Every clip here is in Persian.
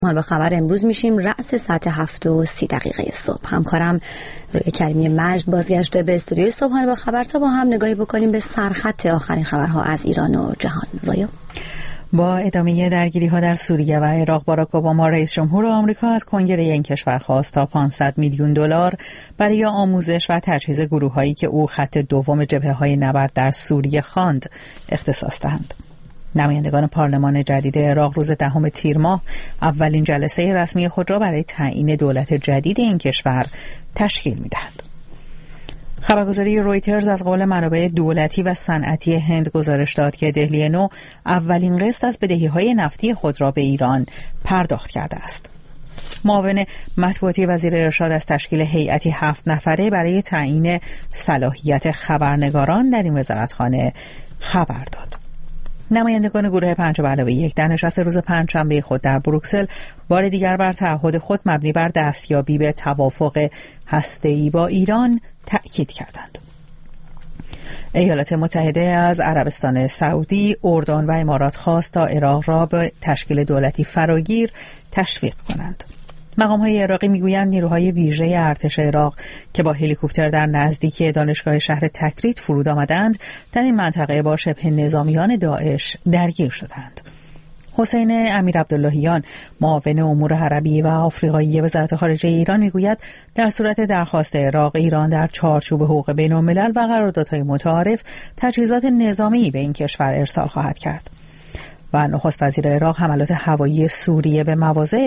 ما با خبر امروز میشیم رأس ساعت 7:30 صبح. همکارم روی کریمی مجد بازگشته به استودیوی صبحانه با خبر تا با هم نگاهی بکنیم به سرخط آخرین خبرها از ایران و جهان. رویا با ادامه درگیری‌ها در سوریه و عراق، باراک اوباما رئیس جمهور آمریکا از کنگره این کشور خواست تا $500 میلیون برای آموزش و تجهیز گروه‌هایی که او خط دوم جبهه‌های نبرد در سوریه خواند اختصاص دهند. نمایندگان پارلمان جدید عراق روز 10 تیر ماه اولین جلسه رسمی خود را برای تعیین دولت جدید این کشور تشکیل می‌دهند. خبرگزاری رویترز از قول منابع دولتی و صنعتی هند گزارش داد که دهلی نو اولین قسط از بدهی‌های نفتی خود را به ایران پرداخت کرده است. معاون مطبوعاتی وزیر ارشاد از تشکیل هیئتی 7 نفره برای تعیین صلاحیت خبرنگاران در این وزارتخانه خبر داد. نمایندگان گروه 5+1 در نشست روز پنجشنبه خود در بروکسل بار دیگر بر تعهد خود مبنی بر دستیابی به توافق هسته‌ای با ایران تأکید کردند. ایالات متحده از عربستان سعودی، اردن و امارات خواست تا عراق را به تشکیل دولتی فراگیر تشویق کنند. مقام‌های عراقی میگویند نیروهای ویژه ارتش عراق که با هلیکوپتر در نزدیکی دانشگاه شهر تکریت فرود آمدند در این منطقه با شبه نظامیان داعش درگیر شدند. حسین امیرعبداللهیان معاون امور عربی و آفریقایی وزارت خارجه ایران میگوید در صورت درخواست عراق، ایران در چارچوب حقوق بین‌الملل و قراردادهای متعارف تجهیزات نظامی به این کشور ارسال خواهد کرد. و نخست وزیر عراق حملات هوایی سوریه به مواضع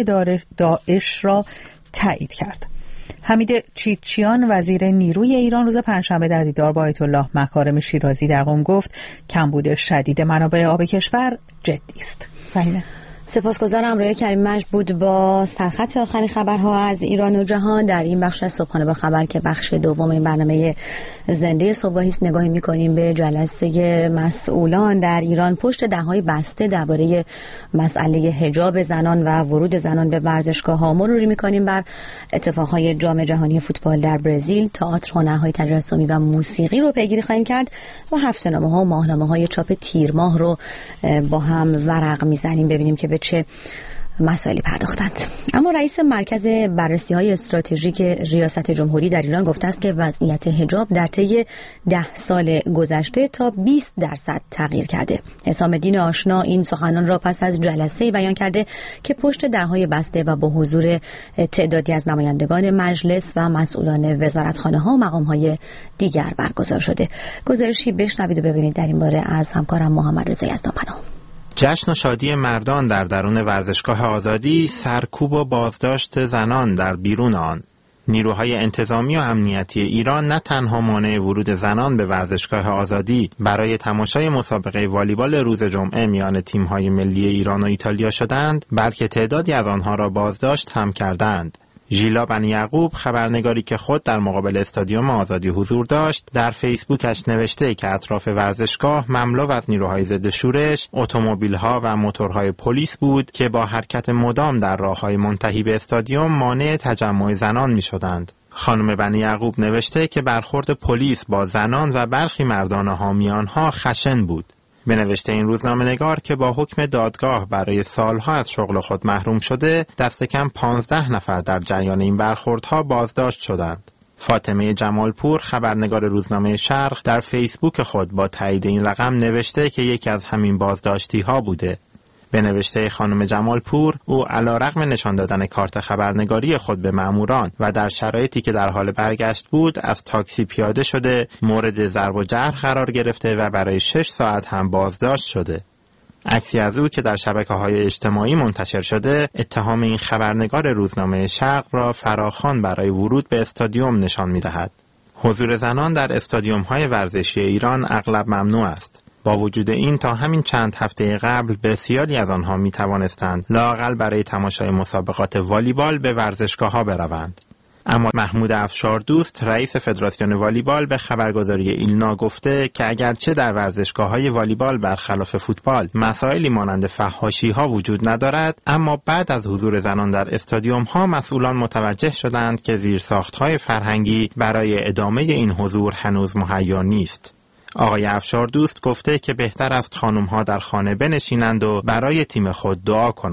داعش را تایید کرد. حمید چیچیان وزیر نیروی ایران روز پنجشنبه در دیدار با آیت الله مکارم شیرازی در قم گفت کمبود شدید منابع آب کشور جدی است. فهیمه سپاسگزارم. روی کریمی مجد بود با سرخط آخرین خبرها از ایران و جهان در این بخش از صبحانه با خبر که بخش دوم این برنامه زنده صبحگاهی است. نگاهی می‌کنیم به جلسه مسئولان در ایران پشت درهای بسته درباره مسئله حجاب زنان و ورود زنان به ورزشگاه‌ها. مروری می‌کنیم بر اتفاقهای جام جهانی فوتبال در برزیل، تئاتر، هنرهای تجسمی و موسیقی رو پیگیری خواهیم کرد و هفته‌نامه‌ها و ماهنامه‌های چاپ تیر ماه رو با هم ورق می‌زنیم ببینیم که به چه مسائلی پرداختند. اما رئیس مرکز بررسی‌های استراتژیک ریاست جمهوری در ایران گفته است که وضعیت حجاب در طی 10 سال گذشته تا 20% تغییر کرده. حسام الدین آشنا این سخنان را پس از جلسه‌ای بیان کرده که پشت درهای بسته و با حضور تعدادی از نمایندگان مجلس و مسئولان وزارتخانه‌ها و مقام‌های دیگر برگزار شده. گزارشی بشنوید و ببینید در این باره از همکارم محمد رضا یزدانپناه. جشن و شادی مردان در درون ورزشگاه آزادی، سرکوب و بازداشت زنان در بیرون آن. نیروهای انتظامی و امنیتی ایران نه تنها مانع ورود زنان به ورزشگاه آزادی برای تماشای مسابقه والیبال روز جمعه میان تیم‌های ملی ایران و ایتالیا شدند، بلکه تعدادی از آنها را بازداشت هم کردند. ژیلا بنی یعقوب، خبرنگاری که خود در مقابل استادیوم آزادی حضور داشت، در فیسبوکش نوشته که اطراف ورزشگاه مملو از نیروهای ضد شورش، اتومبیل‌ها و موتورهای پلیس بود که با حرکت مدام در راه‌های منتهی به استادیوم مانع تجمع زنان می‌شدند. خانم بنی یعقوب نوشته که برخورد پلیس با زنان و برخی مردان حامی آنها خشن بود. به نوشته این روزنامه‌نگار که با حکم دادگاه برای سالها از شغل خود محروم شده، دست کم 15 نفر در جریان این برخوردها بازداشت شدند. فاطمه جمالپور، خبرنگار روزنامه شرق، در فیسبوک خود با تایید این رقم نوشته که یکی از همین بازداشتی‌ها بوده. به نوشته خانم جمالپور، او علیرغم نشان دادن کارت خبرنگاری خود به ماموران و در شرایطی که در حال برگشت بود، از تاکسی پیاده شده، مورد ضرب و جرح قرار گرفته و برای 6 ساعت هم بازداشت شده. عکسی از او که در شبکه‌های اجتماعی منتشر شده، اتهام این خبرنگار روزنامه شرق را فراخوان برای ورود به استادیوم نشان می‌دهد. حضور زنان در استادیوم‌های ورزشی ایران اغلب ممنوع است. با وجود این تا همین چند هفته قبل بسیاری از آنها می توانستند لااقل برای تماشای مسابقات والیبال به ورزشگاه‌ها بروند. اما محمود افشاردوست، رئیس فدراسیون والیبال، به خبرگزاری ایلنا گفته که اگرچه در ورزشگاه‌های والیبال برخلاف فوتبال مسائلی مانند فحاشی‌ها وجود ندارد، اما بعد از حضور زنان در استادیوم‌ها مسئولان متوجه شدند که زیرساخت‌های فرهنگی برای ادامه این حضور هنوز مهیا نیست. آقای افشاردوست گفته که بهتر است خانم‌ها در خانه بنشینند و برای تیم خود دعا کنند.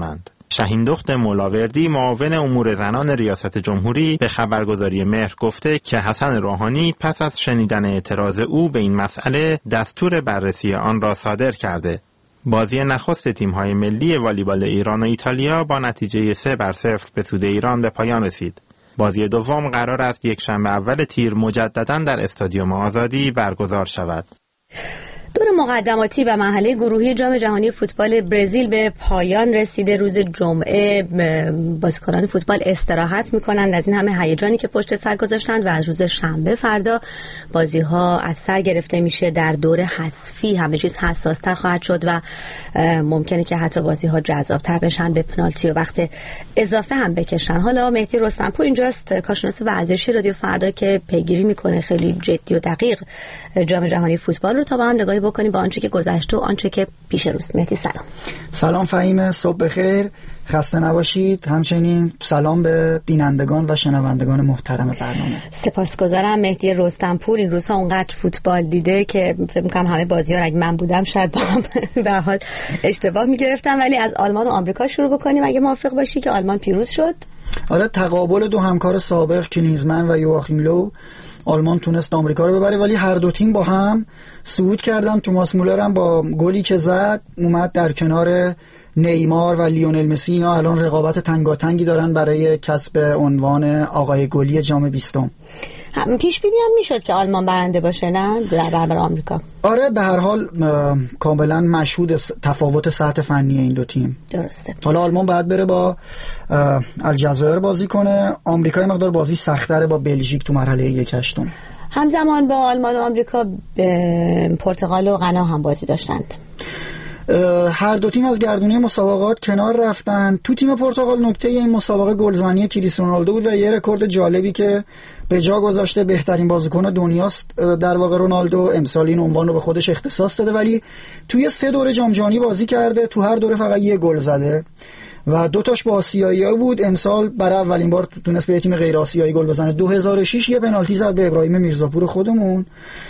شهیندخت مولاوردی معاون امور زنان ریاست جمهوری به خبرگزاری مهر گفته که حسن روحانی پس از شنیدن اعتراض او به این مسئله دستور بررسی آن را صادر کرده. بازی نخست تیم‌های ملی والیبال ایران و ایتالیا با نتیجه 3-0 به سود ایران به پایان رسید. بازی دوم قرار است یک شنبه اول تیر مجدداً در استادیوم آزادی برگزار شود. دور مقدماتی و مرحله گروهی جام جهانی فوتبال برزیل به پایان رسیده. روز جمعه بازیکنان فوتبال استراحت میکنند از این همه هیجانی که پشت سر گذاشتند و از روز شنبه فردا بازی‌ها از سر گرفته میشه. در دوره حذفی همه چیز حساس‌تر خواهد شد و ممکنه که حتی بازی‌ها جذاب‌تر بشن، به پنالتی و وقت اضافه هم بکشن. حالا مهدی رستمپور اینجاست، کارشناس ورزشی رادیو فردا که پیگیری میکنه خیلی جدی و دقیق جام جهانی فوتبال رو، تا با هم نگاهی بکنیم با آنچه که گذشته و آنچه که پیش روست. مهدی سلام. سلام فهیم، صبح بخیر، خسته نباشید. همچنین سلام به بینندگان و شنوندگان محترم برنامه. سپاسگزارم. مهدی رستمپور این روزها اونقدر فوتبال دیده که فکر می‌کنم همه بازی‌ها رو اگه من بودم شاید با هم به هر حال اشتباه می‌گرفتم، ولی از آلمان و آمریکا شروع بکنیم اگه موافق باشی که آلمان پیروز شد. آره، تقابل دو همکار سابق کلینزمن و یواخیم لو، آلمان تونست آمریکا رو ببره، ولی هر دو تیم با هم صعود کردن. توماس مولر هم با گلی که زد اومد در کنار نیمار و لیونل مسی. اینا الان رقابت تنگاتنگی دارن برای کسب عنوان آقای گلی جام 20. پیش بینی هم میشد که آلمان برنده باشه نه در برابر آمریکا. آره، به هر حال کاملا مشهود تفاوت سطح فنی این دو تیم. درسته. حالا آلمان باید بره با الجزایر بازی کنه، آمریکا یه مقدار بازی سخت‌تره با بلژیک تو مرحله 1/8. همزمان با آلمان و آمریکا پرتغال و غنا هم بازی داشتند. هر دو تیم از گردونی مسابقات کنار رفتن. تو تیم پرتغال نکته این مسابقه گلزنی کریستیانو رونالدو بود و یه رکورد جالبی که به جا گذاشته. بهترین بازیکن دنیاست در واقع رونالدو، امسال این عنوان رو به خودش اختصاص داده، ولی توی 3 دوره جام جهانی بازی کرده، تو هر دوره فقط 1 گل زده و 2 تاش با آسیایی‌ها بود. امسال برای اولین بار تونست به تیم غیر آسیایی گل بزنه. 2006 یه پنالتی زد به ابراهیم میرزاپور خودمون.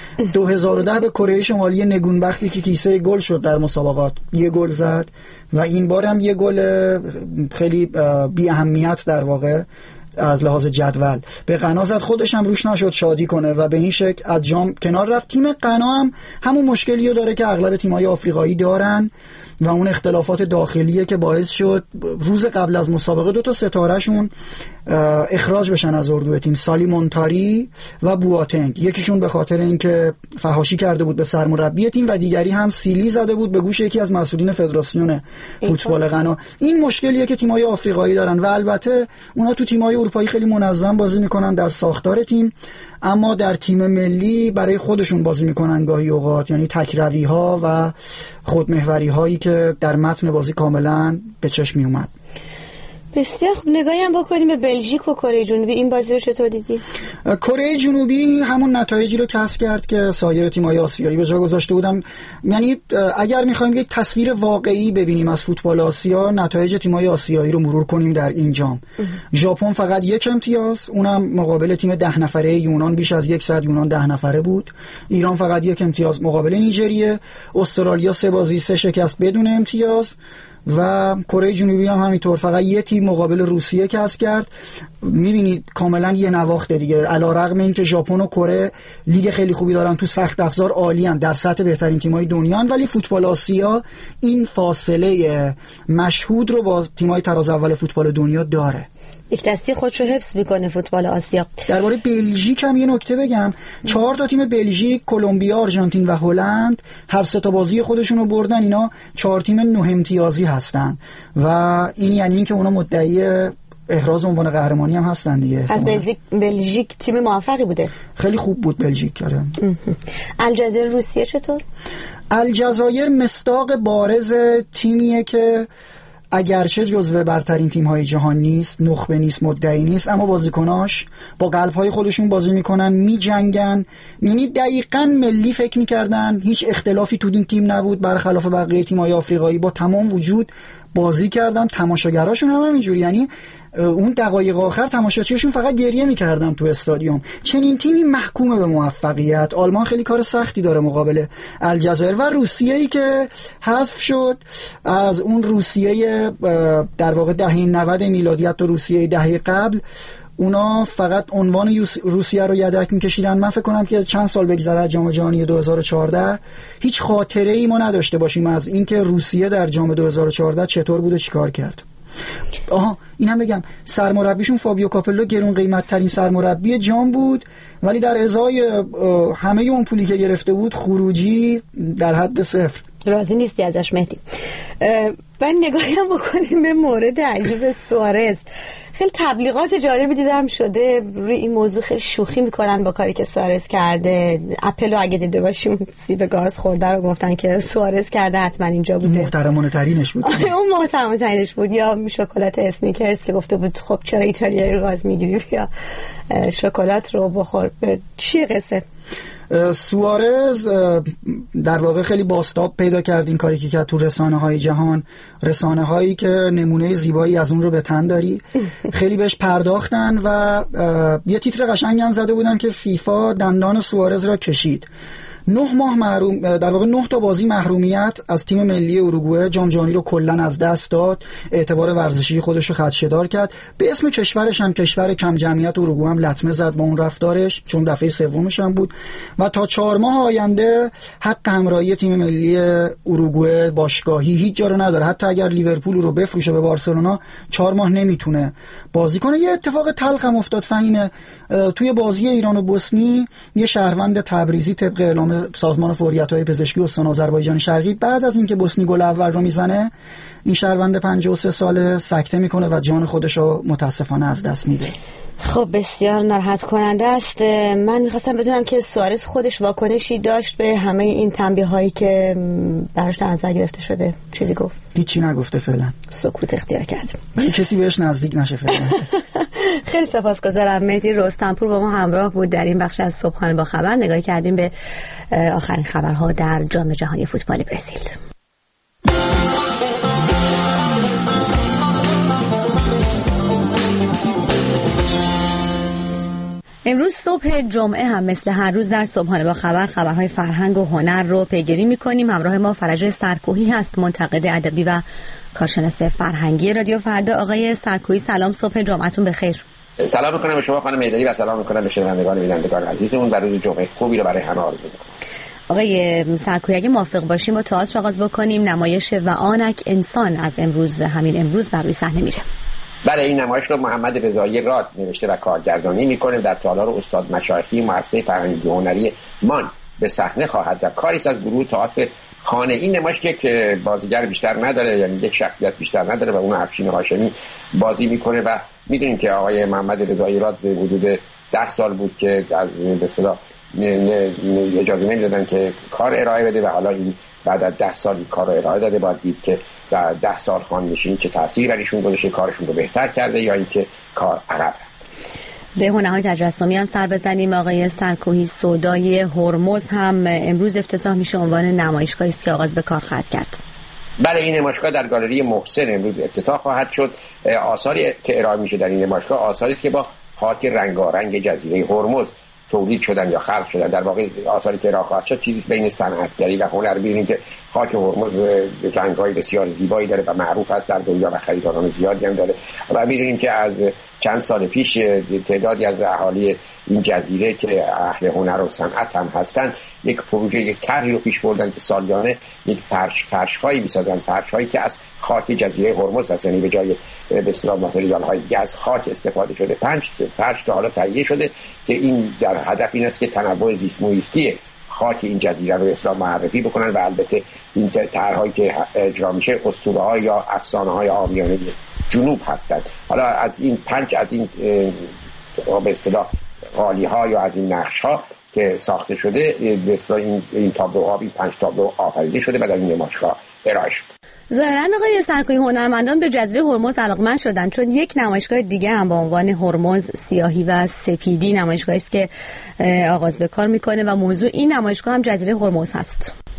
2010 به کره شمالی نگونبختی که کیسه گل شد در مسابقات 1 گل زد و این بار هم 1 گل خیلی بی اهمیت در واقع از لحاظ جدول به غنا زد. خودش هم روش نشد شادی کنه و به این شکل از جام کنار رفت. تیم غنا هم همون مشکلی رو داره که اغلب تیم‌های آفریقایی دارن و اون اختلافات داخلیه که باعث شد روز قبل از مسابقه 2 تا ستارهشون اخراج بشن از اردو تیم، سالی مونتاری و بواتنگ. یکیشون به خاطر اینکه فحاشی کرده بود به سرمربی تیم و دیگری هم سیلی زده بود به گوش یکی از مسئولین فدراسیون فوتبال غنا. این مشکلیه که تیم‌های آفریقایی دارن و البته اونا تو تیم‌های اروپایی خیلی منظم بازی میکنن در ساختار تیم، اما در تیم ملی برای خودشون بازی میکنن گاهی اوقات، یعنی تکروی‌ها و خودمحوری هایی که در متن بازی کاملا به چشم می اومد. بسیار خوب. نگاهی هم بکنیم به بلژیک و کره جنوبی. این بازی رو چطور دیدی؟ کره جنوبی همون نتایجی رو کسب کرد که سایر تیم‌های آسیایی به جا گذاشته بودن. یعنی اگر می‌خوایم یک تصویر واقعی ببینیم از فوتبال آسیا، نتایج تیم‌های آسیایی رو مرور کنیم در این جام. ژاپن فقط 1 امتیاز، اونم مقابل تیم 10 نفره یونان، بیش از 100 یونان 10 نفره بود. ایران فقط 1 امتیاز مقابل نیجریه. استرالیا 3 بازی 3 شکست بدون امتیاز و کره جنوبی هم همینطور فقط 1 تیم مقابل روسیه کسب کرد. میبینید کاملا یه نواخته دیگه، علیرغم اینکه ژاپن و کره لیگ خیلی خوبی دارن، تو سخت افزار عالی ان، در سطح بهترین تیم‌های دنیا ان، ولی فوتبال آسیا این فاصله مشهود رو با تیم‌های تراز اول فوتبال دنیا داره. یک دستی خودش رو حفظ میکنه فوتبال آسیا. درباره بلژیک هم یه نکته بگم. 4 تا تیم بلژیک، کلمبیا، آرژانتین و هلند هر 3 تا بازی خودشون رو بردن. اینا 4 تیم 9 امتیازی هستن و این یعنی اینکه اونا مدعی احراز عنوان قهرمانی هم هستن دیگه. پس بلژیک تیم موفقی بوده. خیلی خوب بود بلژیک. آره. الجزایر روسیه چطور؟ الجزایر مصداق بارز تیمیه که اگرچه جزو برترین تیم‌های جهان نیست، نخبه نیست، مدعی نیست، اما بازیکناش با قلب‌های خودشون بازی میکنن، میجنگن. یعنی دقیقاً ملی فکر میکردن، هیچ اختلافی تو این تیم نبود، برخلاف بقیه تیم‌های آفریقایی با تمام وجود بازی کردن. تماشاگراشون هم همینجوری، یعنی اون دقایق آخر تماشاچیشون فقط گریه میکردن تو استادیوم. چنین تیمی محکومه به موفقیت. آلمان خیلی کار سختی داره مقابل الجزایر و روسیه‌ای که حذف شد از اون روسیه در واقع دهه 90 میلادی تا روسیه دهه قبل، اونا فقط عنوان روسیه رو یدک میکشیدن. من فکر کنم که چند سال بگذره از جام جهانی 2014 هیچ خاطره ای ما نداشته باشیم از اینکه روسیه در جام 2014 چطور بود و چیکار کرد. اینم بگم سرمربیشون فابیو کاپلو گرون قیمت ترین سرمربی جام بود، ولی در ازای همه اون پولی که گرفته بود خروجی در حد صفر. راضی نیستی ازش مهدی؟ من نگاهی هم بکنیم به مورد عجیب سوارز. خیلی تبلیغات جالبی دیدم شده روی این موضوع، خیلی شوخی میکنن با کاری که سوارز کرده. اپلو اگه دیده باشیم سیب گاز خورده رو گفتن که سوارز کرده حتما اینجا بوده. محترمانه ترینش بود. اون محترمانه ترینش بود. یا شکلات اسنیکرز که گفته بود خب چرا ایتالیایی رو گاز میگیری یا شکلات رو بخور. چیه قصه؟ سوارز در واقع خیلی بازتاب پیدا کرد این کاری که کرد تو رسانه‌های جهان، رسانه‌هایی که نمونه زیبایی از اون رو به تن داری. خیلی بهش پرداختن و یه تیتر قشنگی هم زده بودن که فیفا دندان سوارز را کشید. 9 ماه محروم، در واقع 9 تا بازی محرومیت از تیم ملی اروگوئه، جام جهانی رو کلا از دست داد، اعتبار ورزشی خودش رو خدشه‌دار کرد. به اسم کشورش هم، کشور کم جمعیت اروگوئه، هم لطمه زد با اون رفتارش، چون دفعه سومش هم بود و تا 4 ماه آینده حق همراهی تیم ملی اروگوئه باشگاهی هیچ جا رو نداره. حتی اگر لیورپول رو بفروشه به بارسلونا 4 ماه نمیتونه بازی کنه. یه اتفاق تلخ هم افتاد فهیمه توی بازی ایران و بوسنی. یه شهروند تبریزی طبق اعلام سازمان فوریت‌های پزشکی استان آذربایجان شرقی بعد از اینکه بوسنی گل اول رو میزنه، این شهروند 53 ساله سکته میکنه و جان خودش رو متاسفانه از دست میده. خب بسیار ناراحت کننده است. من میخواستم بدونم که سوارز خودش واکنشی داشت به همه این تنبیه‌هایی که براش در نظر گرفته شده؟ چیزی گفت؟ هیچی نگفته فعلا. سکوت اختیار کرد. کسی بهش نزدیک نشه فعلا. خیلی سپاسگزارم. مهدی رستمپور با ما همراه بود در این بخش از صبحانه با خبر. نگاهی کردیم به آخرین خبرها در جام جهانی فوتبال برزیل. امروز صبح جمعه هم مثل هر روز در صبحانه با خبر خبرهای فرهنگ و هنر رو پیگیری می‌کنیم. همراه ما فرج سرکوهی هست، منتقد ادبی و کارشناس فرهنگی رادیو فردا. آقای سرکوهی سلام، صبح جمعتون بخیر. سلام می‌کنم به شما خانم میدانی و سلام می‌کنم به شنوندگان و بینندگان عزیزمون و روز جمعه خوبی رو برای همه آرزو می‌کنم. آقای سرکوهی اگه موافق باشیم با تئاتر آغاز بکنیم. نمایش و آنک انسان از همین امروز بر روی صحنه میره. بله، این نمایش رو محمد رضایی راد نوشته و کارگردانی میکنه. در تالار استاد مشایخی مؤسسه فرهنگی هنری مان به صحنه خواهد در کاری از گروه تئاتر خانه. این نمایش یک بازیگر بیشتر نداره، یعنی یک شخصیت بیشتر نداره و اون افشین هاشمی بازی میکنه و میدونیم که آقای محمد رضایی راد به حدود 10 سال بود که از به اصطلاح اجازه نمیدادن که کار ارائه بده و حالا این بعد از 10 سال کار رو ارائه داده. باید دید که در 10 سال خواننشینی چه تأثیری برایشون گذاشته، کارشون رو بهتر کرده یا اینکه کار عقب رفت. به هنرهای تجسمی هم سر بزنیم. آقای سرکوهی، سودای هرمز هم امروز افتتاح میشه، عنوان نمایشگاهی است که آغاز به کار خواهد کرد. بله، این نمایشگاه در گالری محسن امروز افتتاح خواهد شد. آثاری که ارائه میشه در این نمایشگاه آثاری است که با خاک رنگارنگ جزیره هرمز تولید شدن یا خلق شدن. در واقع آثاری که ارائه خواهد شد چیزی بین صنعتگری و هنر. ببینید که خاک هرمز رنگ‌های بسیار زیبایی داره و معروف است در دنیا و خریداران زیادی هم داره و می‌دونیم که از چند سال پیش تعدادی از اهالی این جزیره که اهل هنر و صنعت هم هستند یک پروژه، یک طرحی رو پیش بردن که سالیانه یک فرش‌هایی می‌سازن، فرش‌هایی که از خاک جزیره هرمز هست، یعنی به جای به اصطلاح ماتریال‌های دیگه از خاک استفاده شده. 5 فرش تا حالا تهیه شده که این در هدف این است که تنوع زیست محیطی خاک این جزیره رو اصلا معرفی بکنن و البته این طرح‌هایی که اجرا میشه اسطوره‌ها یا افسانه‌های عامیانه جنوب هستند. حالا از این 5 از این به اصطلاح قالی‌ها یا از این نقش‌ها که ساخته شده به اصطلاح این تابلوها، این 5 تابلو آفریده شده و در این نمایشگاه ارائه شد. ظاهراً آقای سرکوهی هنرمندان به جزیره هرمز علاقمند شدن، چون یک نمایشگاه دیگه هم با عنوان هرمز سیاهی و سپیدی نمایشگاهی است که آغاز به کار میکنه و موضوع این نمایشگاه هم جزیره هرمز هست.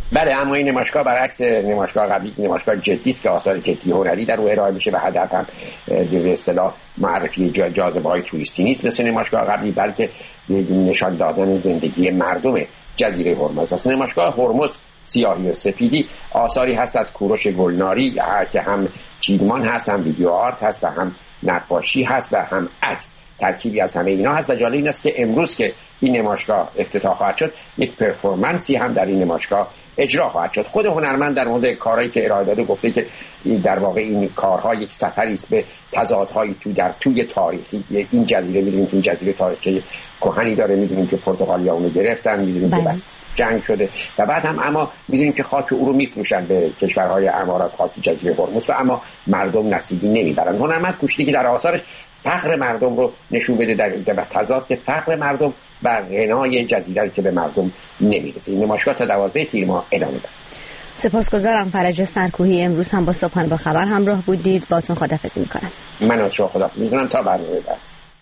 بله، اما این نمایشگاه برعکس نمایشگاه قبلی نمایشگاه جدی است که آثار جدی هنری در او ارائه میشه و هدف هم به اصطلاح معرفی جاذبه‌های توریستی نیست مثل نمایشگاه قبلی، بلکه نشان دادن زندگی مردم جزیره هرمز است. نمایشگاه هرمز سیاهی و سپیدی آثاری هست از کوروش گلناری که هم چیدمان هست، هم ویدیو آرت هست و هم نقاشی هست و هم عکس، ترکیبی از همه اینا هست. و جالب این است که امروز که این نمایشگاه افتتاح خواهد شد یک پرفورمنسی هم در این نمایشگاه اجرا خواهد شد. خود هنرمند در مورد کارهایی که ارائه داده گفته که در واقع این کارها یک سفری است به تضادهای توی تاریخی این جزیره. می‌دونیم که این جزیره تاریخی کهنی داره، می‌دونیم که پرتغالیا اونو گرفتن، می‌دونیم که بس جنگ شده و بعد هم اما می‌دونیم که خاک او رو می‌فروشن به کشورهای امارات، خاک جزیره هرمز، و اما مردم نصیبی نمی‌برن. هنرمند کوشیده که در آثارش فقر مردم رو نشون بده، در تضاد فقر مردم و غنای جزیره که به مردم نمی‌رسه. این نمایشگاه تا 12 تیر ماه ادامه داره. سپاسگزارم فرج سرکوهی، امروز هم با صبحانه با خبر همراه بودید. باتون خداحافظی می‌کنم. من از شما خداحافظی می‌کنم تا برنامه بعد.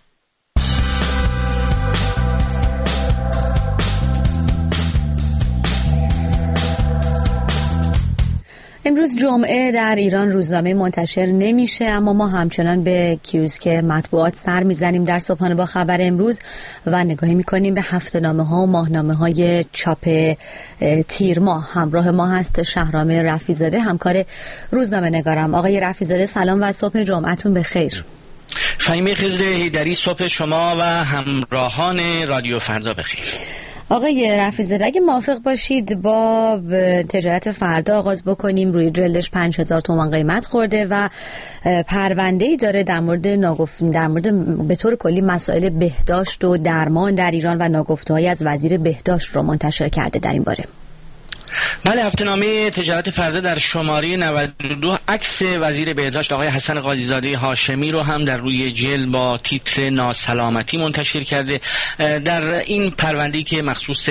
امروز جمعه در ایران روزنامه منتشر نمیشه، اما ما همچنان به کیوسک مطبوعات سر میزنیم در صبحانه با خبر امروز و نگاهی میکنیم به هفته‌نامه ها و ماهنامه های چاپ تیر ماه. همراه ما هست شهرام رفیع‌زاده، همکار روزنامه نگارم. آقای رفیع‌زاده سلام و صبح جمعتون بخیر. فهیمه خضر هیدری، صبح شما و همراهان رادیو فردا بخیر. آقای رفیع‌زاده اگه موافق باشید با تجارت فردا آغاز بکنیم. روی جلدش 5000 تومان قیمت خورده و پرونده‌ای داره در مورد به طور کلی مسائل بهداشت و درمان در ایران و ناگفته‌هایی از وزیر بهداشت رو منتشر کرده در این باره. بله، هفته‌نامه تجارت فردا در شماره 92 عکس وزیر بهداشت آقای حسن قاضی‌زاده هاشمی رو هم در روی جلد با تیتر ناسلامتی منتشر کرده. در این پرونده‌ای که مخصوص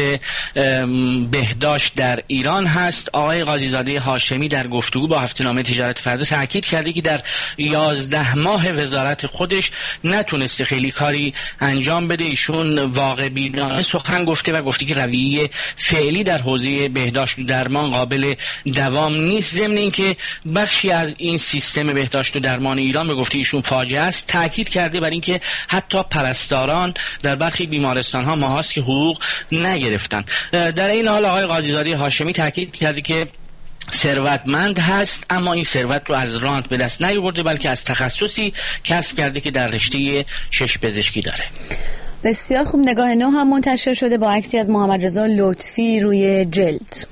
بهداشت در ایران هست، آقای قاضی‌زاده هاشمی در گفتگو با هفته‌نامه تجارت فردا تاکید کرده که در 11 ماه وزارت خودش نتونسته خیلی کاری انجام بده. ایشون واقع بینانه سخن گفته و گفته که رویه فعلی در حوزه بهداشت و درمان قابل دوام نیست. ضمن اینکه بخشی از این سیستم بهداشت و درمان ایران به گفته ایشون فاجعه است. تاکید کرده بر اینکه حتی پرستاران در برخی بیمارستان‌ها ماهاست که حقوق نگرفتن. در این حال آقای قاضی‌زاده هاشمی تاکید کرده که ثروتمند هست، اما این ثروت رو از رانت به دست نیاورده بلکه از تخصصی کسب کرده که در رشته چشم پزشکی داره. بسیار خوب. نگاه نو هم منتشر شده با عکسی از محمد رضا لطفی روی جلد.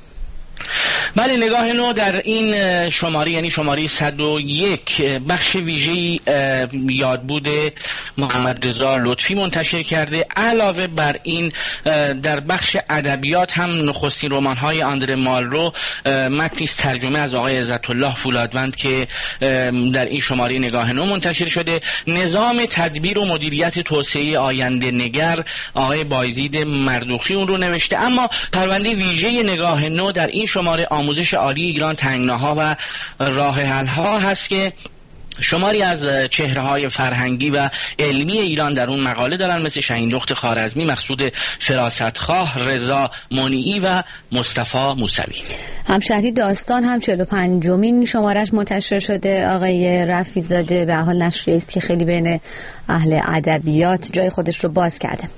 بله، نگاه نو در این شماره یعنی شماره 101 بخش ویژه‌ای یادبود محمد رضا لطفی منتشر کرده. علاوه بر این در بخش ادبیات هم نخستین رمان‌های آندره مالرو متنی ترجمه از آقای عزت‌الله فولادوند که در این شماره نگاه نو منتشر شده. نظام تدبیر و مدیریت توسعه آینده نگر آقای بایزید مردوخی اون رو نوشته. اما پرونده ویژه نگاه نو در این شماره آموزش عالی ایران، تنگناها و راه حل‌ها هست که شماری از چهره‌های فرهنگی و علمی ایران در اون مقاله دارن، مثل شهیندخت خوارزمی، مقصود فراستخواه، رضا منیعی و مصطفی موسوی. همشهری داستان هم 45مین شمارش منتشر شده. آقای رفیع‌زاده به حال نشریه است که خیلی بین اهل ادبیات جای خودش رو باز کرده.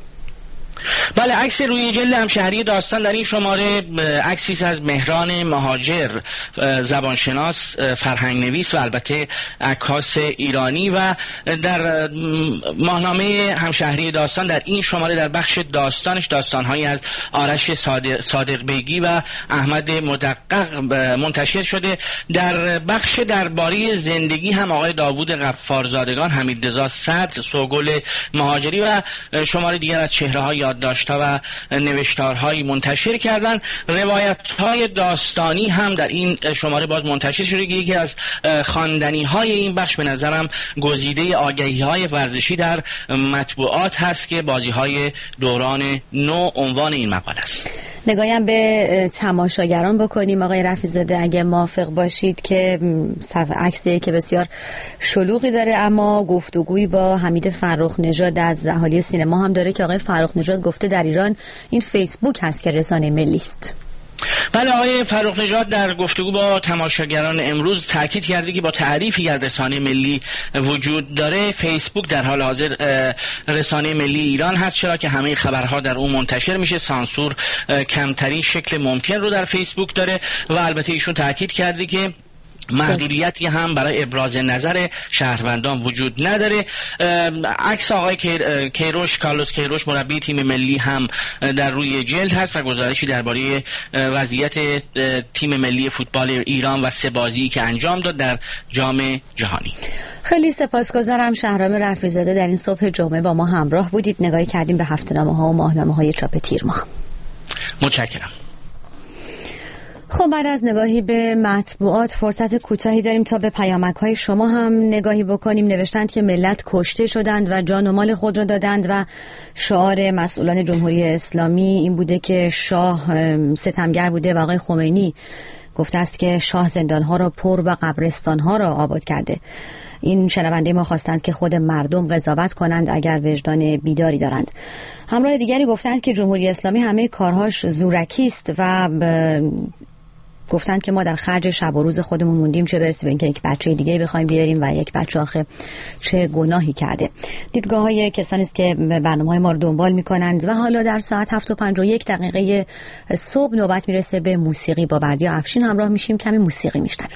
بله، عکس روی جلد همشهری داستان در این شماره عکسی از مهران مهاجر، زبانشناس، فرهنگ نویس و البته عکاس ایرانی. و در ماهنامه همشهری داستان در این شماره در بخش داستانش داستان‌هایی از آرش صادق بیگی و احمد مدقق منتشر شده. در بخش درباره زندگی هم آقای داوود غفارزادگان، حمیدرضا صدر، سوگل مهاجری و شماره دیگر از چهره‌های یادداشت‌ها و نوشتارهایی منتشر کردن. روایت‌های داستانی هم در این شماره باز منتشر شده. یکی از خواندنی‌های این بخش به نظرم گزیده آگهی‌های ورزشی در مطبوعات هست که بازی‌های دوران نو عنوان این مقاله است. نگاهیم به تماشاگران بکنیم آقای رفیع‌زاده اگه موافق باشید، که عکسی که بسیار شلوغی داره اما گفتگویی با حمید فرخ نژاد از اهالی سینما هم داره که آقای فرخ نژاد گفته در ایران این فیسبوک هست که رسانه ملی است. بله، آقای فرخ نژاد در گفتگو با تماشاگران امروز تاکید کردی که با تعریفی که رسانه ملی وجود داره، فیسبوک در حال حاضر رسانه ملی ایران هست، چرا که همه خبرها در اون منتشر میشه، سانسور کمترین شکل ممکن رو در فیسبوک داره. و البته ایشون تاکید کردی که محدودیتی هم برای ابراز نظر شهروندان وجود نداره. عکس آقای کارلوس کیروش مربی تیم ملی هم در روی جلد هست و گزارشی درباره وضعیت تیم ملی فوتبال ایران و 3 بازی که انجام داد در جام جهانی. خیلی سپاسگزارم. شهرام رفیع‌زاده در این صبح جمعه با ما همراه بودید. نگاهی کردیم به هفته‌نامه‌ها و ماهنامه‌های چاپ تیر ماه. متشکرم. خب بعد از نگاهی به مطبوعات فرصت کوتاهی داریم تا به پیامک‌های شما هم نگاهی بکنیم. نوشتند که ملت کشته شدند و جان و مال خود را دادند و شعار مسئولان جمهوری اسلامی این بوده که شاه ستمگر بوده و آقای خمینی گفته است که شاه زندان‌ها را پر و قبرستان‌ها را آباد کرده. این شنونده ما خواستند که خود مردم قضاوت کنند اگر وجدان بیداری دارند. همراه دیگری گفتند که جمهوری اسلامی همه کارهاش زورکی است و گفتند که ما در خرج شب و روز خودمون موندیم، چه برسه به اینکه یک بچه دیگه بخوایم بیاریم و یک بچه آخه چه گناهی کرده. دیدگاه‌های کسانی است که برنامه‌های ما رو دنبال می‌کنند. و حالا در ساعت 7:51 صبح نوبت میرسه به موسیقی. با بردیا افشین همراه میشیم، کمی موسیقی میشنویم.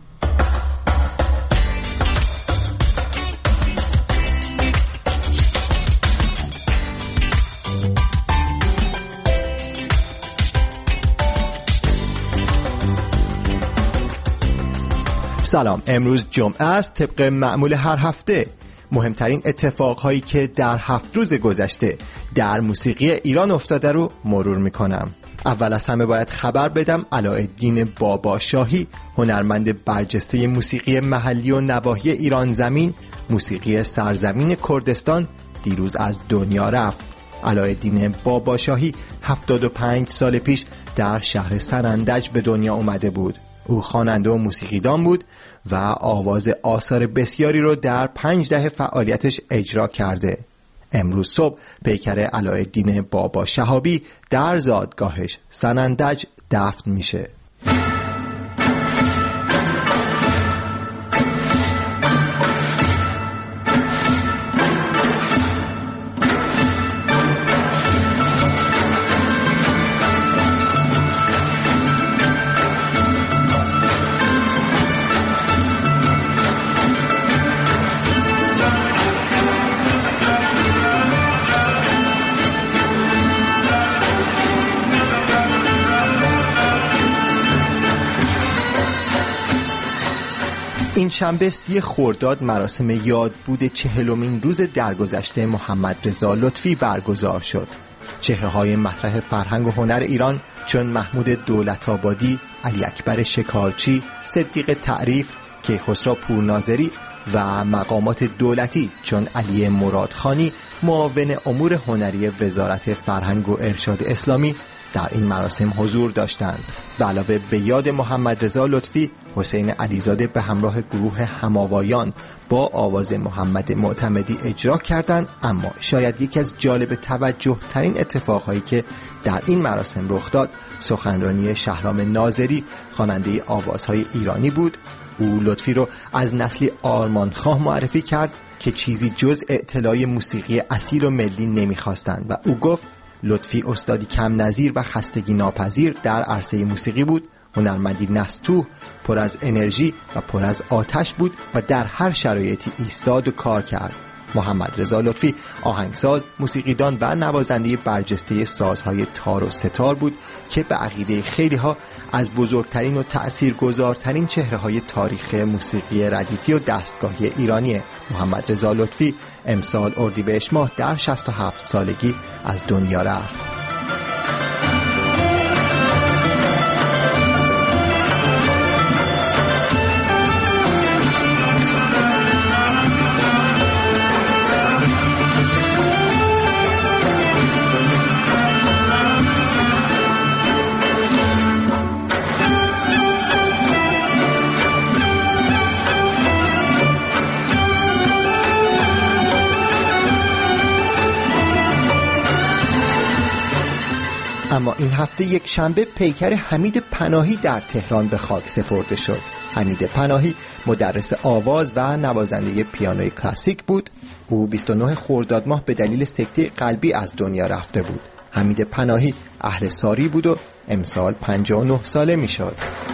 سلام، امروز جمعه است. طبق معمول هر هفته مهمترین اتفاقهایی که در 7 روز گذشته در موسیقی ایران افتاده رو مرور میکنم. اول از همه باید خبر بدم علاءالدین باباشاهی، هنرمند برجسته موسیقی محلی و نواحی ایران زمین، موسیقی سرزمین کردستان، دیروز از دنیا رفت. علاءالدین باباشاهی 75 سال پیش در شهر سنندج به دنیا اومده بود. او خواننده و موسیقیدان بود و آواز آثار بسیاری رو در 5 دهه فعالیتش اجرا کرده. امروز صبح پیکر علاءالدین بابا شهابی در زادگاهش سنندج دفن میشه. این شنبه 30 خرداد مراسم یادبود 40مین روز درگذشت محمد رضا لطفی برگزار شد. چهره‌های مطرح فرهنگ و هنر ایران چون محمود دولت‌آبادی، علی اکبر شکارچی، صدیق تعریف، کیخسرو پورناظری و مقامات دولتی چون علی مرادخانی، معاون امور هنری وزارت فرهنگ و ارشاد اسلامی در این مراسم حضور داشتند. به علاوه به یاد محمد رضا لطفی، حسین علیزاده به همراه گروه هماوایان با آواز محمد معتمدی اجرا کردند. اما شاید یکی از جالب توجه ترین اتفاقهایی که در این مراسم رخ داد سخنرانی شهرام ناظری، خواننده آوازهای ایرانی بود. او لطفی رو از نسلی آرمانخواه معرفی کرد که چیزی جز اطلاع موسیقی اصیل و ملی نمیخواستند و او گفت لطفی استادی کم نظیر و خستگی ناپذیر در عرصه موسیقی بود، هنرمندی نستوه، پر از انرژی و پر از آتش بود و در هر شرایطی ایستاد و کار کرد. محمد رضا لطفی آهنگساز، موسیقیدان و نوازنده برجسته سازهای تار و ستار بود که به عقیده خیلی‌ها از بزرگترین و تأثیرگذارترین چهره‌های تاریخ موسیقی ردیفی و دستگاهی ایرانیه. محمد رضا لطفی امسال اردیبهشت ماه در 67 سالگی از دنیا رفت. این هفته یک شنبه پیکر حمید پناهی در تهران به خاک سپرده شد. حمید پناهی مدرس آواز و نوازنده پیانوی کلاسیک بود. او 29 خرداد ماه به دلیل سکته قلبی از دنیا رفته بود. حمید پناهی اهل ساری بود و امسال 59 ساله می شد.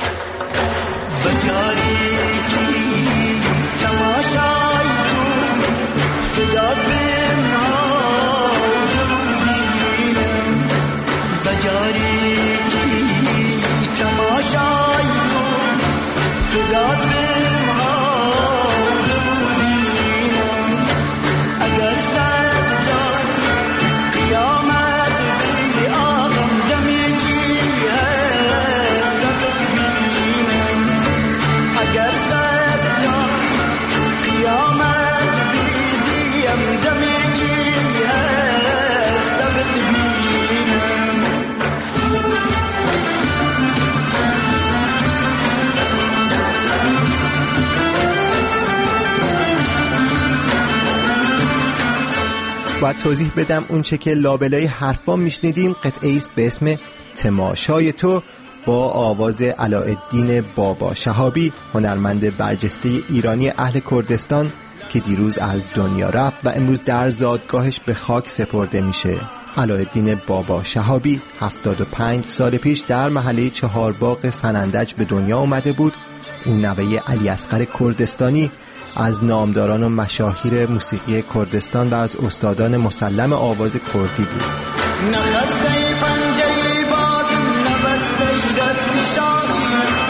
باید توضیح بدم اون چه که لابلای حرفا میشنیدیم قطعه است به اسم تماشای تو با آواز علاءالدین بابا شهابی، هنرمند برجسته ایرانی اهل کردستان که دیروز از دنیا رفت و امروز در زادگاهش به خاک سپرده میشه. علاءالدین بابا شهابی 75 سال پیش در محله چهارباغ سنندج به دنیا اومده بود. اون نوه علی اصغر کردستانی از نامداران و مشاهیر موسیقی کردستان و از استادان مسلم آواز کردی بود. نخسته پنجه باز نبسته دستی شادی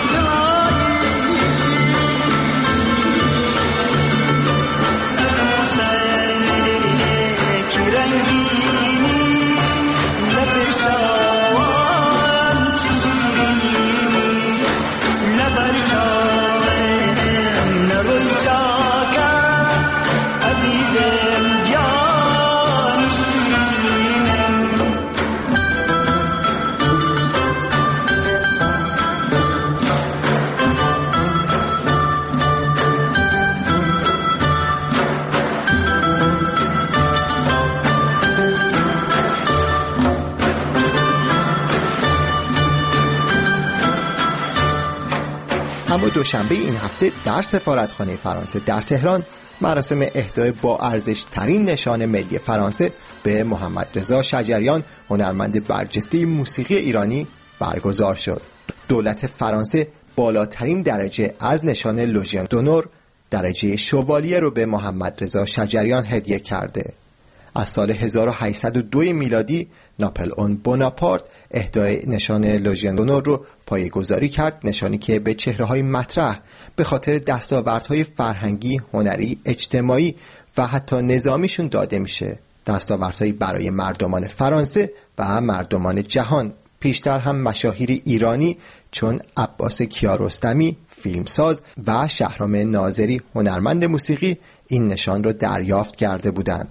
اما دوشنبه این هفته در سفارتخانه فرانسه در تهران مراسم اهدای با ارزش ترین نشان ملی فرانسه به محمد رضا شجریان، هنرمند برجسته موسیقی ایرانی برگزار شد. دولت فرانسه بالاترین درجه از نشان لژیون دونور، درجه شوالیه رو به محمد رضا شجریان هدیه کرده. از سال 1802 میلادی ناپلئون بوناپارت اهدای نشان لژیون دونور رو پایه‌گذاری کرد، نشانی که به چهره‌های مطرح به خاطر دستاوردهای فرهنگی، هنری، اجتماعی و حتی نظامیشون داده میشه. دستاوردهایی برای مردمان فرانسه و مردمان جهان. پیشتر هم مشاهیر ایرانی چون عباس کیارستمی فیلمساز و شهرام ناظری هنرمند موسیقی این نشان رو دریافت کرده بودند.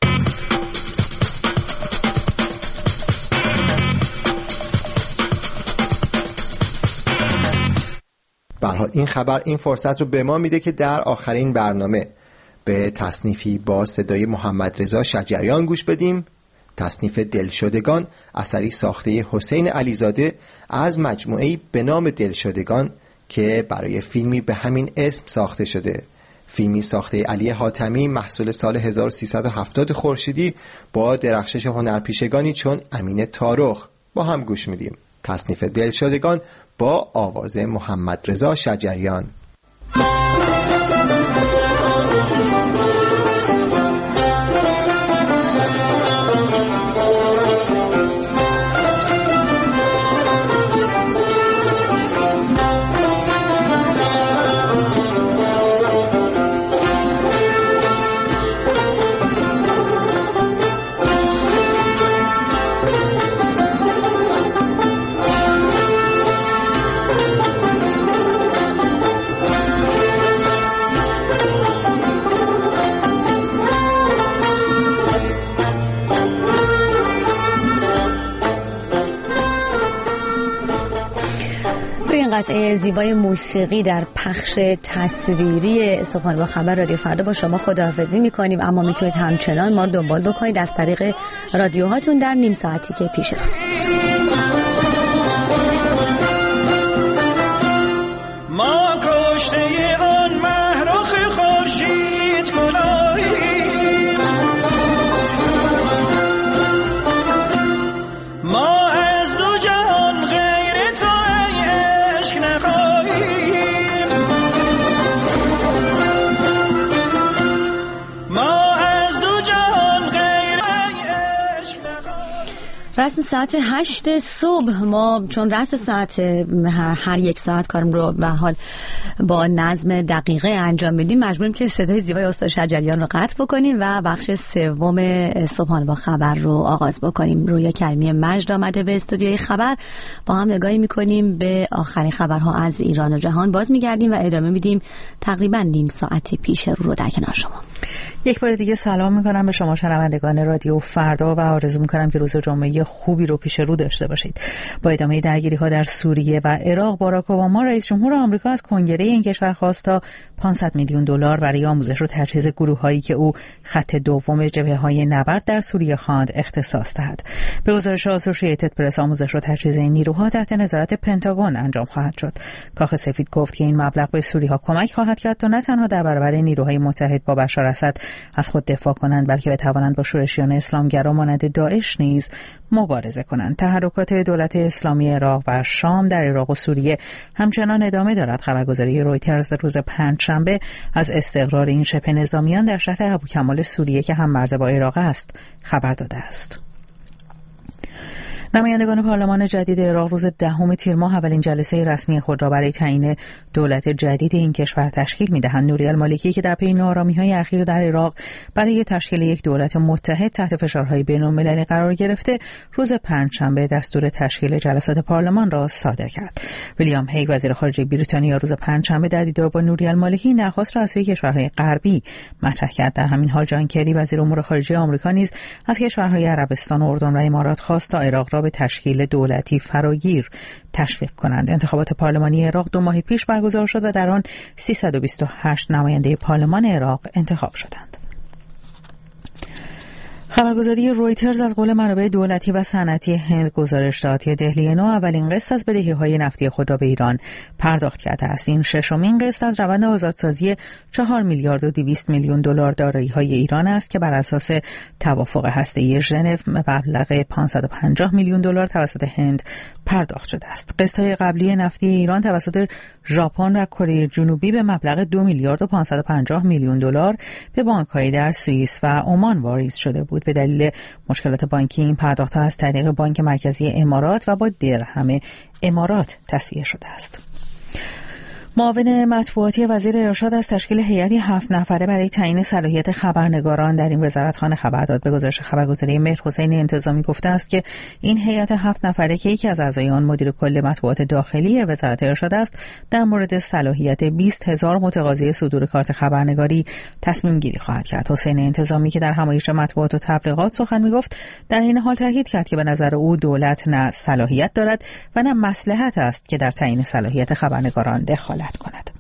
به هر حال این خبر این فرصت رو به ما میده که در آخرین برنامه به تصنیفی با صدای محمد رضا شجریان گوش بدیم. تصنیف دلشدگان، اثری ساخته حسین علیزاده از مجموعه‌ای به نام دلشدگان که برای فیلمی به همین اسم ساخته شده. فیلمی ساخته علی حاتمی محصول سال 1370 خورشیدی با درخشش هنرپیشگانی چون امین تارخ. با هم گوش میدیم. تصنیف دلشدگان با آواز محمد رضا شجریان. قطعه زیبای موسیقی در پخش تصویری صبحانه با خبر رادیو فردا با شما خداحافظی میکنیم، اما میتونید همچنان ما رو دنبال بکنید از طریق رادیوهاتون در نیم ساعتی که پیش روست. ما کشته آن مهرخ خورشید کلاهیم، ما از دو جهان غیر تو ای عشق نخواهیم، ما از دو جهان غیر ای عشق نخواهیم. رأس ساعت 8 صبح ما چون رأس ساعت هر یک ساعت کارم رو به حال با نظم دقیقه انجام بدیم، مجبوریم که صدای زیبای استاد شجریان رو قطع بکنیم و بخش سوم صبحانه با خبر رو آغاز بکنیم. رویا کریمی مجد آمده به استودیوی خبر، با هم نگاهی میکنیم به آخرین خبرها از ایران و جهان، باز میگردیم و ادامه میدیم تقریبا نیم ساعت پیش رو در کنار شما. یک بار دیگه سلام میکنم به شما شنوندگان رادیو فردا و آرزو میکنم که روز جمعه خوبی رو پیش رو داشته باشید. با ادامه درگیری ها در سوریه و عراق، باراک اوباما رئیس جمهور آمریکا از کنگره این کشور خواست تا 500 میلیون دلار برای آموزش و تجهیز گروه‌هایی که او خط دوم جبهه‌های نبرد در سوریه خواند اختصاص دهد. به گزارش اسوسییتد پرس، آموزش و تجهیز این نیروها تحت نظارت پنتاگون انجام خواهد شد. کاخ سفید گفت که این مبلغ به سوری‌ها کمک خواهد کرد تا نه تنها در برابر نیروهای متحد با بشار اسد از خود دفاع کنند، بلکه بتوانند با شورشیان اسلامگرا مانند داعش نیز مبارزه کنند. تحرکات دولت اسلامی عراق و شام در عراق و سوریه همچنان ادامه دارد. خبرگزاری رویترز روز پنجشنبه از استقرار این شبه نظامیان در شهر ابوکمال سوریه که هم مرز با عراق است خبر داده است. نمایندگان پارلمان جدید عراق روز 10 تیر ماه اولین جلسه رسمی خود را برای تعیین دولت جدید این کشور تشکیل می‌دهند. نوری المالکی که در پی ناآرامی‌های اخیر در عراق برای تشکیل یک دولت متحد تحت فشارهای بین‌المللی قرار گرفته، روز پنجشنبه دستور تشکیل جلسات پارلمان را صادر کرد. ویلیام هیگ وزیر خارجه بریتانیا روز پنجشنبه در دیدار با نوری المالکی درخواست را از سوی کشورهای غربی مطرح کرد. در همین حال جان کری وزیر امور خارجه آمریکا نیز از کشورهای عربستان و اردن و امارات خواست تا عراق به تشکیل دولتی فراگیر تشویق کنند. انتخابات پارلمانی عراق 2 ماه پیش برگزار شد و در آن 328 نماینده پارلمان عراق انتخاب شدند. خبرگزاری رویترز از قول منابع دولتی و صنعتی هند گزارش داد که دهلی نو اولین قسط از بدهی‌های نفتی خود را به ایران پرداخت کرده است. این ششمین قسط از روند آزادسازی 4 میلیارد و 200 میلیون دلار دارایی‌های ایران است که بر اساس توافق هسته‌ای ژنو مبلغ 550 میلیون دلار توسط هند پرداخت شده است. قسط‌های قبلی نفتی ایران توسط ژاپن و کره جنوبی به مبلغ 2 میلیارد و 550 میلیون دلار به بانک‌های در سوئیس و عمان واریز شده بود. به دلیل مشکلات بانکی این پرداخت‌ها از طریق بانک مرکزی امارات و با درهم امارات تسویه شده است. معاون مطبوعاتی وزیر ارشاد از تشکیل هیئتی 7 نفره برای تعیین صلاحیت خبرنگاران در این وزارتخانه خبر داد. به گزارش خبرگزاری مهرحسین انتظامی گفته است که این هیئت 7 نفره که یکی از اعضای آن مدیر کل مطبوعات داخلی وزارت ارشاد است، در مورد صلاحیت 20,000 متقاضی صدور کارت خبرنگاری تصمیم گیری خواهد کرد. حسین انتظامی که در همایش مطبوعات و تبلیغات سخن میگفت، در این حال تاکید کرد که به نظر او دولت نه صلاحیت دارد و نه مصلحت است که در تعیین صلاحیت خبرنگاران دخالت کند.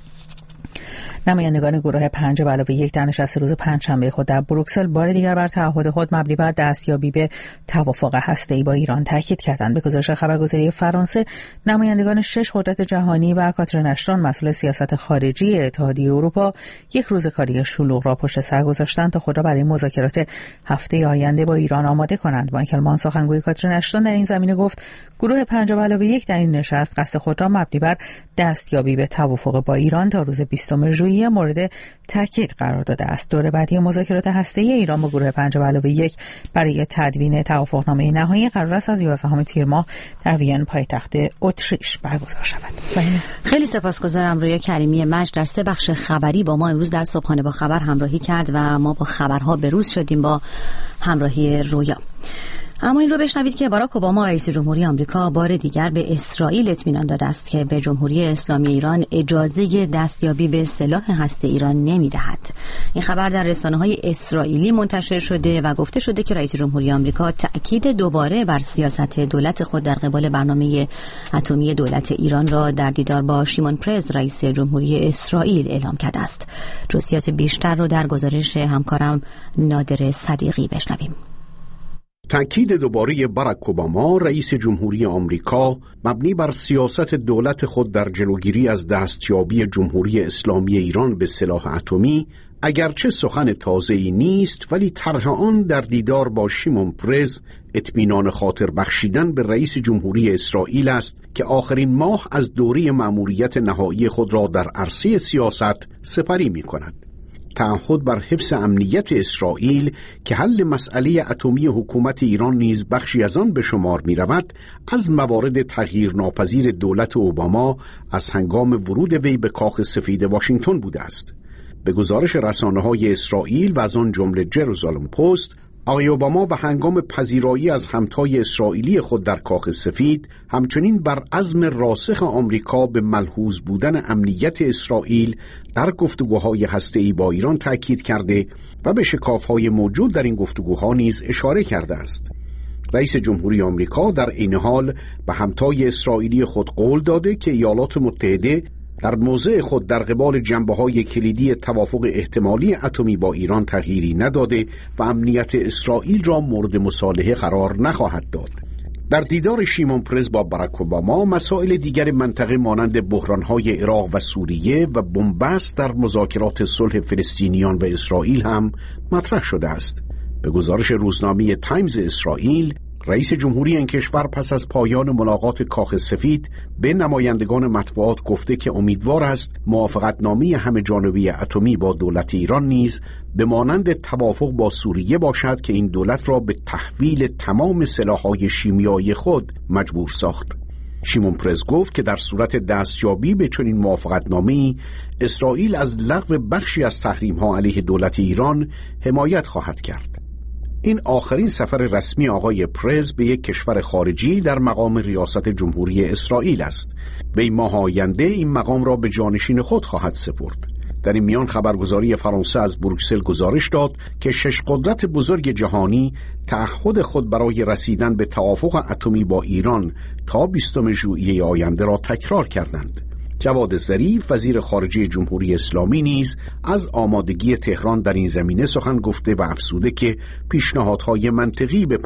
نمایندگان گروه 5+1 در نشست روز پنجشنبه خود در بروکسل بار دیگر بر تعهد خود مبنی بر دستیابی به توافق هسته‌ای با ایران تاکید کردند. به گزارش خبرگزاری فرانسه، نمایندگان 6 قدرت جهانی و کاترین اشتون مسئول سیاست خارجی اتحادیه اروپا یک روز کاری شلوغ را پشت سر گذاشتند تا خود را برای مذاکرات هفته آینده با ایران آماده کنند. مایکل مان سخنگوی کاترین اشتون در این زمینه گفت گروه 5+1 در این نشست قصد خود را مبنی بر دستیابی به توافق با ایران تا روز 20 ژوئیه مورد تاکید قرار داده است. دوره بعدی مذاکرات هسته‌ای ایران با گروه 5+1 برای تدوین توافقنامه نهایی قرار است از 11 تیر ماه در وین پایتخت اتریش برگزار شود. خیلی سپاسگزارم. رویا کریمی مجد در 3 بخش خبری با ما امروز در صبحانه با خبر همراهی کرد و ما با خبرها بروز شدیم با همراهی رویا. اما این رو بشنوید که باراک اوباما رئیس جمهوری آمریکا بار دیگر به اسرائیل اطمینان داده است که به جمهوری اسلامی ایران اجازه دستیابی به سلاح هسته ایران نمی‌دهد. این خبر در رسانه‌های اسرائیلی منتشر شده و گفته شده که رئیس جمهوری آمریکا تأکید دوباره بر سیاست دولت خود در قبال برنامه اتمی دولت ایران را در دیدار با شیمون پرز رئیس جمهوری اسرائیل اعلام کرده است. جزئیات بیشتر رو در گزارش همکارم نادر صدیقی بشنویم. تأکید دوباره باراک اوباما رئیس جمهوری آمریکا مبنی بر سیاست دولت خود در جلوگیری از دستیابی جمهوری اسلامی ایران به سلاح اتمی اگرچه سخن تازه‌ای نیست، ولی طرح آن در دیدار با شیمون پرز اطمینان خاطر بخشیدن به رئیس جمهوری اسرائیل است که آخرین ماه از دوره مأموریت نهایی خود را در عرصه سیاست سپری می‌کند. تعهد بر حفظ امنیت اسرائیل که حل مسئله اتمی حکومت ایران نیز بخشی از آن به شمار می رود، از موارد تغییرناپذیر دولت اوباما از هنگام ورود وی به کاخ سفید واشنگتن بوده است. به گزارش رسانه‌های اسرائیل و از آن جمله جروزالم پست، آقای اوباما به هنگام پذیرایی از همتای اسرائیلی خود در کاخ سفید همچنین بر عزم راسخ آمریکا به ملحوظ بودن امنیت اسرائیل در گفتگوهای هسته‌ای با ایران تأکید کرده و به شکاف‌های موجود در این گفتگوها نیز اشاره کرده است. رئیس جمهوری آمریکا در این حال به همتای اسرائیلی خود قول داده که ایالات متحده در موضع خود در قبال جنبه‌های کلیدی توافق احتمالی اتمی با ایران تغییری نداده و امنیت اسرائیل را مورد مصالحه قرار نخواهد داد. در دیدار شیمون پرز با باراک اوباما مسائل دیگر منطقه مانند بحران‌های عراق و سوریه و بنبست در مذاکرات صلح فلسطینیان و اسرائیل هم مطرح شده است. به گزارش روزنامه تایمز اسرائیل، رئیس جمهوری این کشور پس از پایان ملاقات کاخ سفید به نمایندگان مطبوعات گفته که امیدوار است موافقتنامه همه جانبه اتمی با دولت ایران نیز به مانند توافق با سوریه باشد که این دولت را به تحویل تمام سلاح‌های شیمیایی خود مجبور ساخت. شیمون پرز گفت که در صورت دستیابی به چنین موافقتنامه‌ای اسرائیل از لغو بخشی از تحریم‌ها علیه دولت ایران حمایت خواهد کرد. این آخرین سفر رسمی آقای پرز به یک کشور خارجی در مقام ریاست جمهوری اسرائیل است. وی ماه آینده این مقام را به جانشین خود خواهد سپرد. در این میان خبرگزاری فرانسه از بروکسل گزارش داد که 6 قدرت بزرگ جهانی تعهد خود برای رسیدن به توافق اتمی با ایران تا 20 ژوئیه آینده را تکرار کردند. جواد ظریف وزیر خارجه جمهوری اسلامی نیز از آمادگی تهران در این زمینه سخن گفته و افزوده که پیشنهادهای منطقی به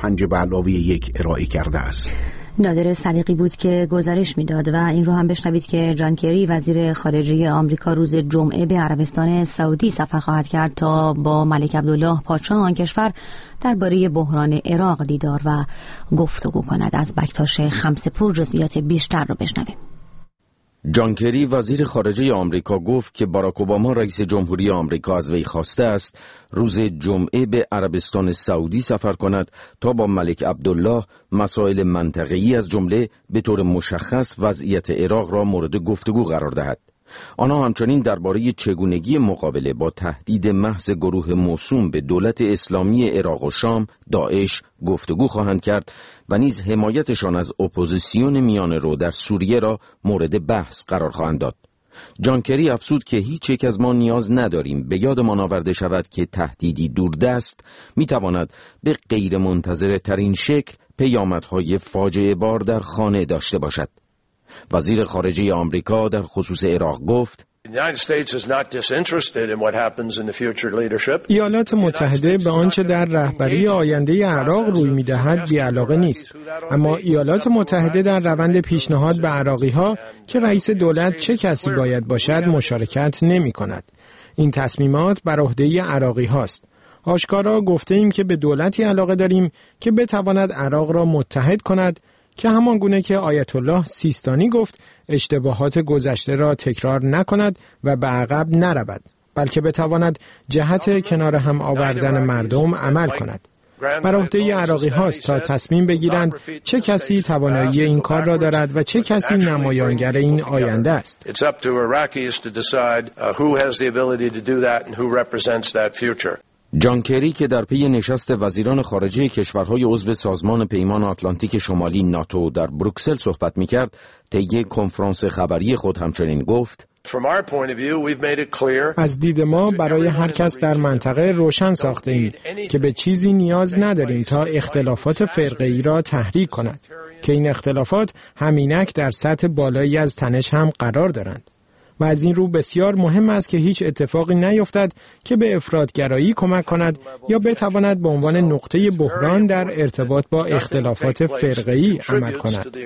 5+1 ارائه کرده است. نادر صدیقی بود که گزارش میداد و این رو هم بشنوید که جان کری وزیر خارجه آمریکا روز جمعه به عربستان سعودی سفر خواهد کرد تا با ملک عبدالله پادشاه آن کشور درباره بحران عراق دیدار و گفتگو کند. از بکتاش خمسپور جزئیات بیشتر رو بشنویم. جان کری وزیر خارجه آمریکا گفت که باراک اوباما رئیس جمهوری آمریکا از وی خواسته است روز جمعه به عربستان سعودی سفر کند تا با ملک عبدالله مسائل منطقه‌ای از جمله به طور مشخص وضعیت عراق را مورد گفتگو قرار دهد. آنها همچنین درباره چگونگی مقابله با تهدید محض گروه موسوم به دولت اسلامی عراق و شام داعش گفتگو خواهند کرد و نیز حمایتشان از اپوزیسیون میانه‌رو در سوریه را مورد بحث قرار خواهند داد. جان کری افزود که هیچ یک از ما نیاز نداریم به یادمان آورده شود که تهدیدی دوردست میتواند به غیر منتظره ترین شکل پیامدهای فاجعه بار در خانه داشته باشد. وزیر خارجه آمریکا در خصوص عراق گفت: ایالات متحده به آنچه در رهبری آینده عراق روی می‌دهد بی‌علاقه نیست، اما ایالات متحده در روند پیشنهاد به عراقی‌ها که رئیس دولت چه کسی باید باشد مشارکت نمی‌کند. این تصمیمات بر عهده عراقی‌هاست. آشکارا گفته‌ایم که به دولتی علاقه داریم که بتواند عراق را متحد کند که همان گونه که آیت الله سیستانی گفت اشتباهات گذشته را تکرار نکند و به عقب نرود، بلکه بتواند جهت کنار هم آوردن مردم عمل کند. بر عهده عراقی هاست تا تصمیم بگیرند چه کسی توانایی این کار را دارد و چه کسی نمایانگر این آینده است. جان کری که در پی نشست وزیران خارجه کشورهای عضو سازمان پیمان آتلانتیک شمالی ناتو در بروکسل صحبت می‌کرد، طی کنفرانس خبری خود همچنین گفت: از دید ما برای هر کس در منطقه روشن ساخته ایم که به چیزی نیاز نداریم تا اختلافات فرقه‌ای را تحریک کند، که این اختلافات همینک در سطح بالایی از تنش هم قرار دارند. و از این رو بسیار مهم است که هیچ اتفاقی نیفتد که به افراطگرایی کمک کند یا بتواند به عنوان نقطه بحران در ارتباط با اختلافات فرقه‌ای عمل کند.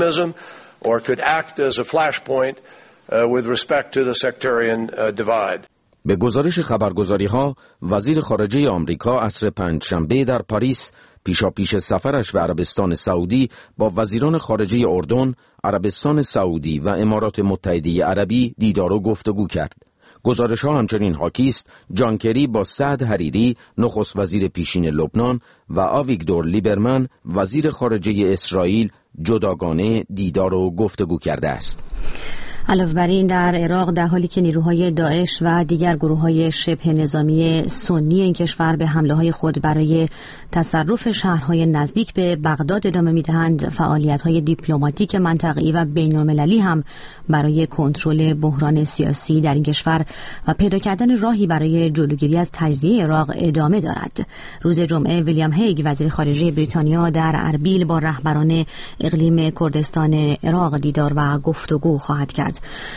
به گزارش خبرگزاری‌ها، وزیر خارجه آمریکا عصر پنجشنبه در پاریس پیشاپیش سفرش به عربستان سعودی با وزیران خارجه اردن، عربستان سعودی و امارات متحده عربی دیدار و گفتگو کرد. گزارش‌ها همچنین حاکی است جان کری با سعد حریری، نخست وزیر پیشین لبنان، و آویگدور لیبرمن، وزیر خارجه اسرائیل، جداگانه دیدار و گفتگو کرده است. علاوه بر این، در عراق در حالی که نیروهای داعش و دیگر گروه‌های شبه نظامی سنی این کشور به حمله‌های خود برای تصرف شهرهای نزدیک به بغداد ادامه می‌دهند، فعالیت‌های دیپلماتیک منطقه‌ای و بین‌المللی هم برای کنترل بحران سیاسی در این کشور و پیدا کردن راهی برای جلوگیری از تجزیه عراق ادامه دارد. روز جمعه ویلیام هیگ، وزیر خارجه بریتانیا، در اربیل با رهبران اقلیم کردستان عراق دیدار و گفتگو خواهد کرد.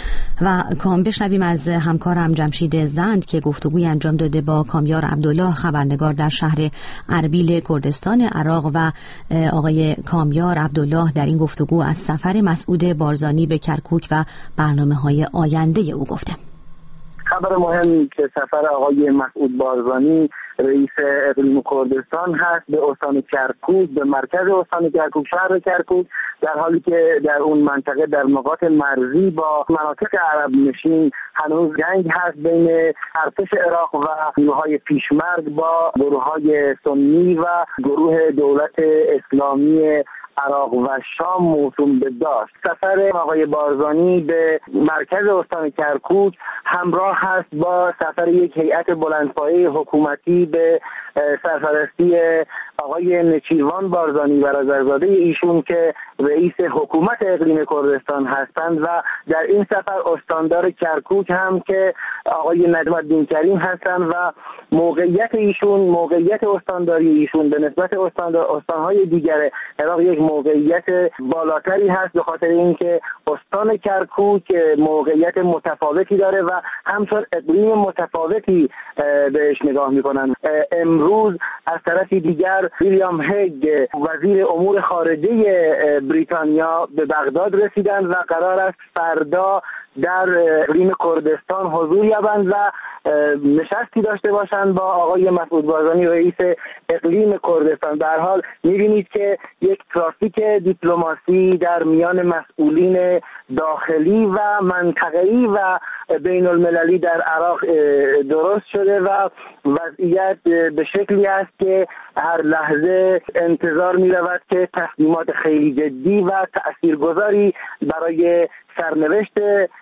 و بشنویم از همکارم جمشید زند که گفتگوی انجام داده با کامیار عبدالله، خبرنگار در شهر اربیل کردستان عراق. و آقای کامیار عبدالله در این گفتگو از سفر مسعود بارزانی به کرکوک و برنامه‌های آینده او گفته. خبر مهمی که سفر آقای مسعود بارزانی رئیس اقلیم کردستان هست به استان کرکوک، به مرکز استان کرکوک، شهر کرکوک، در حالی که در اون منطقه در نقاط مرزی با مناطق عرب نشین هنوز جنگ هست بین ارتش عراق و نیروهای پیشمرگ با گروه‌های سنی و گروه دولت اسلامی عراق و شام موسوم به داشت. سفر آقای بارزانی به مرکز استان کرکوک همراه هست با سفر یک هیئت بلندپایه حکومتی به سرپرستی آقای نچیروان بارزانی برادرزاده ایشون که رئیس حکومت اقلیم کردستان هستند و در این سفر استاندار کرکوک هم که آقای نجم‌الدین کریم هستند و موقعیت ایشون، موقعیت استانداری ایشون به نسبت استانهای دیگر عراق یک موقعیت بالاتری هست، به خاطر اینکه استان کرکوک موقعیت متفاوتی داره و همچنین اقلیم متفاوتی بهش نگاه میکنن. امروز از طرفی دیگر ویلیام هیگ وزیر امور خارجه بریتانیا به بغداد رسیدند و قرار است فردا در اقلیم کردستان حضور یابند و نشستی داشته باشند با آقای مسعود بارزانی رئیس اقلیم کردستان. در حال می‌بینید که یک ترافیک دیپلماسی در میان مسئولین داخلی و منطقه‌ای و بین المللی در عراق درست شده و وضعیت به شکلی است که هر لحظه انتظار می‌رود که تصمیمات خیلی جدی و تأثیرگذاری برای سرنوشت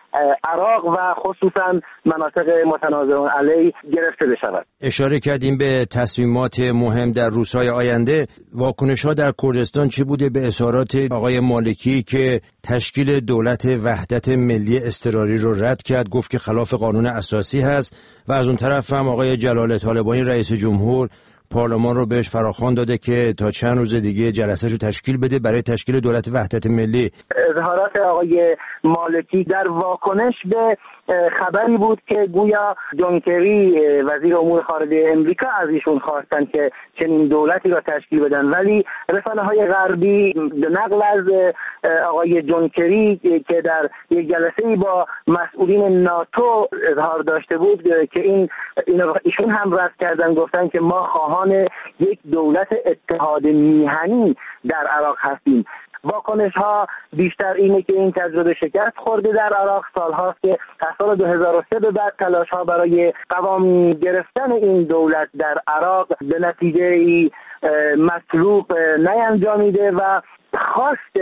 عراق و خصوصا مناطق متنازع علیه گرفته بشود. اشاره کردیم به تصمیمات مهم در روزهای آینده. واکنش‌ها در کردستان چی بوده به اظهارات آقای مالکی که تشکیل دولت وحدت ملی اضطراری رو رد کرد، گفت که خلاف قانون اساسی هست، و از اون طرف هم آقای جلال طالبانی رئیس جمهور پارلمان رو بهش فراخوان داده که تا چند روز دیگه جلسه‌شو تشکیل بده برای تشکیل دولت وحدت ملی. اظهارات آقای مالکی در واکنش به خبری بود که گویا جان کری وزیر امور خارجه امریکا از ایشون خواستن که چنین دولتی را تشکیل بدن، ولی رسانه‌های غربی به نقل از آقای جان کری که در یک جلسه‌ای با مسئولین ناتو اظهار داشته بود که ایشون هم رد کردن، گفتن که ما خواهان یک دولت اتحاد میهنی در عراق هستیم. واکنش ها بیشتر اینه که این تجربه شکست خورده در عراق. سالهاست که از سال 2003 به بعد تلاش ها برای قوام گرفتن این دولت در عراق به نتیجه مطلوب نینجامیده و خواست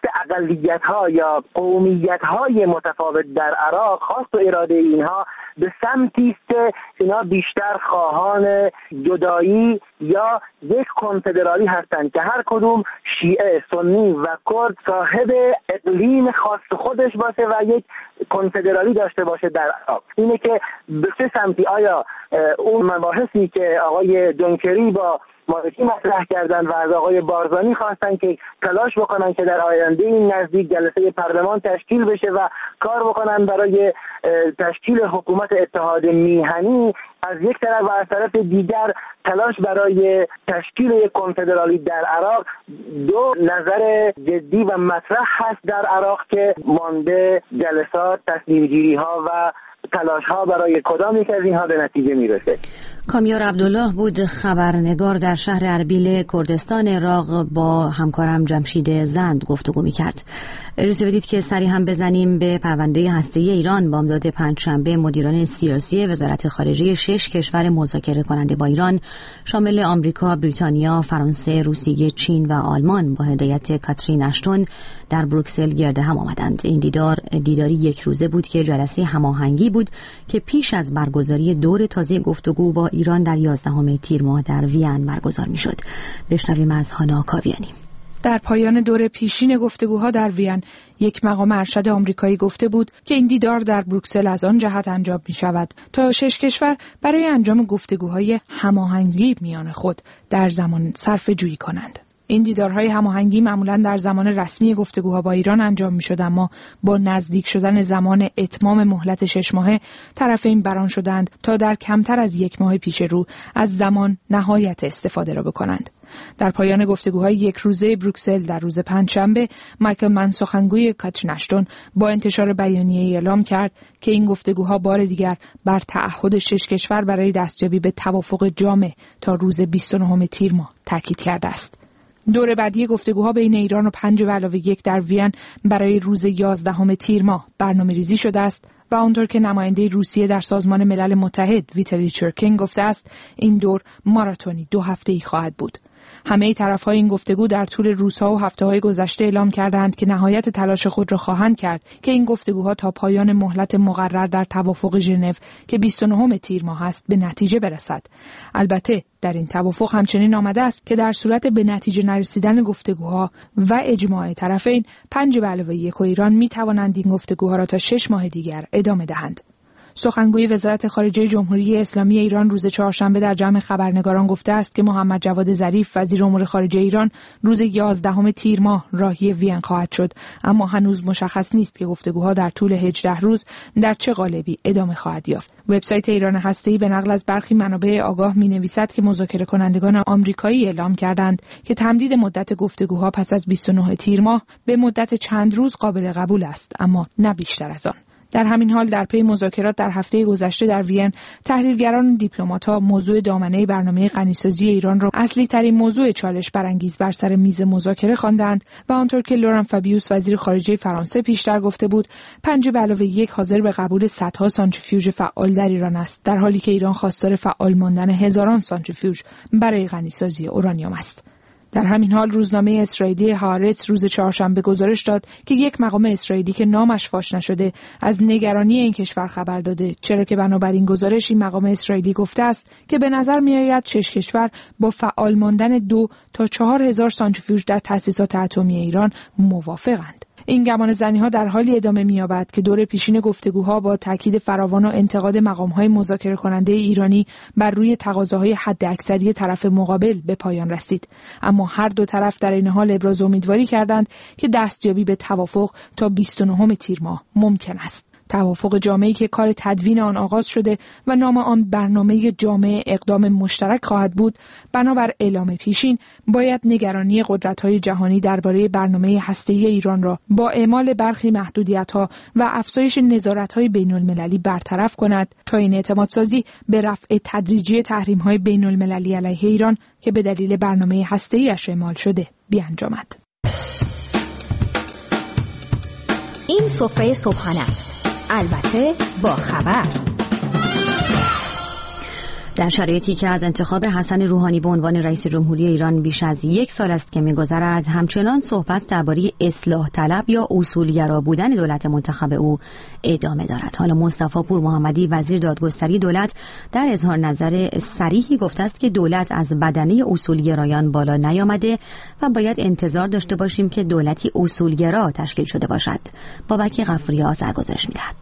اقلیت‌ها یا قومیت‌های متفاوت در عراق، خواست و اراده اینها به سمتی است که اینا بیشتر خواهان جدایی یا یک کنفدرالی هستند که هر کدوم شیعه، سنی و کرد صاحب اقلیم خاص خودش باشه و یک کنفدرالی داشته باشه در عراق. اینه که به چه سمتی، آیا اون مباحثی که آقای جانکری با مالکی مطرح کردن و از آقای بارزانی خواستن که تلاش بکنن که در آینده این نزدیک جلسه پارلمان تشکیل بشه و کار بکنن برای تشکیل حکومت اتحاد میهنی از یک طرف، و از طرف دیگر تلاش برای تشکیل یک کنفدرالی در عراق، دو نظر جدی و مطرح هست در عراق که مانده جلسات، تصمیم گیری ها و تلاش ها برای کدام یک از اینها به نتیجه میرسه. کامیار عبدالله بود، خبرنگار در شهر اربیل کردستان عراق، با همکارم جمشید زند گفتگو می‌کرد. اجازه بدید که سری هم بزنیم به پرونده هسته‌ای ایران. بامداد پنجشنبه مدیران سیاسی وزارت خارجه 6 کشور مذاکره کننده با ایران شامل آمریکا، بریتانیا، فرانسه، روسیه، چین و آلمان با هدایت کاترین اشتون در بروکسل گرد هم آمدند. این دیداری یک روزه بود که جلسه هماهنگی بود که پیش از برگزاری دور تازه گفتگو با ایران در 11 تیر ماه در وین برگزار می‌شد. بشنویم از هانا کاویانی. در پایان دور پیشین گفتگوها در وین، یک مقام ارشد آمریکایی گفته بود که این دیدار در بروکسل از آن جهت انجام می شود تا 6 کشور برای انجام گفتگوهای هماهنگی میان خود در زمان صرفه جویی کنند. این دیدارهای هماهنگی معمولاً در زمان رسمی گفتگوها با ایران انجام می‌شد، اما با نزدیک شدن زمان اتمام مهلت 6 ماهه طرفین بران شدند تا در کمتر از 1 ماه پیش رو از زمان نهایت استفاده را بکنند. در پایان گفتگوهای یک روزه بروکسل در روز پنجشنبه، مایکل من، سخنگوی کاترین اشتون، با انتشار بیانیه‌ای اعلام کرد که این گفتگوها بار دیگر بر تعهد 6 کشور برای دستیابی به توافق جامع تا روز 29 تیر ماه تاکید کرده است. دور بعدی گفتگوها بین ایران و 5+1 در وین برای روز 11 تیر ماه برنامه‌ریزی شده است و آنطور که نماینده روسیه در سازمان ملل متحد ویتالی چرکین گفته است، این دور ماراتونی 2 هفته‌ای خواهد بود. همه طرف‌های این گفتگو در طول روزها و هفته‌های گذشته اعلام کردند که نهایت تلاش خود را خواهند کرد که این گفتگوها تا پایان مهلت مقرر در توافق ژنو که 29 تیر ماه است به نتیجه برسد. البته در این توافق همچنین آمده است که در صورت به نتیجه نرسیدن گفتگوها و اجماع طرفین، 5+1 و ایران می توانند این گفتگوها را تا 6 ماه دیگر ادامه دهند. سخنگوی وزارت خارجه جمهوری اسلامی ایران روز چهارشنبه در جمع خبرنگاران گفته است که محمد جواد ظریف وزیر امور خارجه ایران روز 11 تیر ماه راهی وین خواهد شد، اما هنوز مشخص نیست که گفتگوها در طول 18 روز در چه قالبی ادامه خواهد یافت. وبسایت ایران هسته‌ای به نقل از برخی منابع آگاه می‌نویسد که مذاکره کنندگان آمریکایی اعلام کردند که تمدید مدت گفتگوها پس از 29 تیر ماه به مدت چند روز قابل قبول است، اما نه بیشتر از آن. در همین حال در پی مذاکرات در هفته گذشته در وین، تحلیلگران و دیپلمات‌ها موضوع دامنه برنامه غنیسازی ایران را اصلی ترین موضوع چالش برانگیز بر سر میز مذاکره خواندند و آنطور که لوران فابیوس وزیر خارجه فرانسه پیشتر گفته بود، 5+1 حاضر به قبول صدها سانتریفیوژ فعال در ایران است، در حالی که ایران خواستار فعال ماندن هزاران سانتریفیوژ برای غنیسازی اورانیوم است. در همین حال روزنامه اسرائیلی هارتز روز چهارشنبه گزارش داد که یک مقام اسرائیلی که نامش فاش نشده از نگرانی این کشور خبر داده، چرا که بنابراین گزارش این مقام اسرائیلی گفته است که به نظر می‌آید 6 کشور با فعال ماندن 2 تا 4,000 سانتریفیوژ در تأسیسات اتمی ایران موافقند. این گمانه‌زنی‌ها در حالی ادامه می‌یابد که دور پیشین گفتگوها با تاکید فراوان و انتقاد مقام‌های مذاکره کننده ایرانی بر روی تقاضاهای حداکثری طرف مقابل به پایان رسید، اما هر دو طرف در این حال ابراز امیدواری کردند که دستیابی به توافق تا 29 تیر ماه ممکن است. توافق جامعی که کار تدوین آن آغاز شده و نام آن برنامه جامع اقدام مشترک خواهد بود، بنابر اعلام پیشین باید نگرانی قدرت‌های جهانی درباره برنامه هسته‌ای ایران را با اعمال برخی محدودیت‌ها و افزایش نظارت‌های بین‌المللی برطرف کند تا این اعتمادسازی به رفع تدریجی تحریم‌های بین‌المللی علیه ایران که به دلیل برنامه هسته‌ای‌اش اعمال شده بیانجامد. این سفره صبحانه است. البته با خبر. در شرایطی که از انتخاب حسن روحانی به عنوان رئیس جمهوری ایران بیش از 1 سال است که می‌گذرد، همچنان صحبت درباره اصلاح طلب یا اصولگرا بودن دولت منتخب او ادامه دارد. حالا مصطفی پور محمدی وزیر دادگستری دولت در اظهار نظر صریحی گفته است که دولت از بدنه اصولگرایان بالا نیامده و باید انتظار داشته باشیم که دولتی اصولگرا تشکیل شده باشد. بابک غفوری آذر گزارش می‌دهد.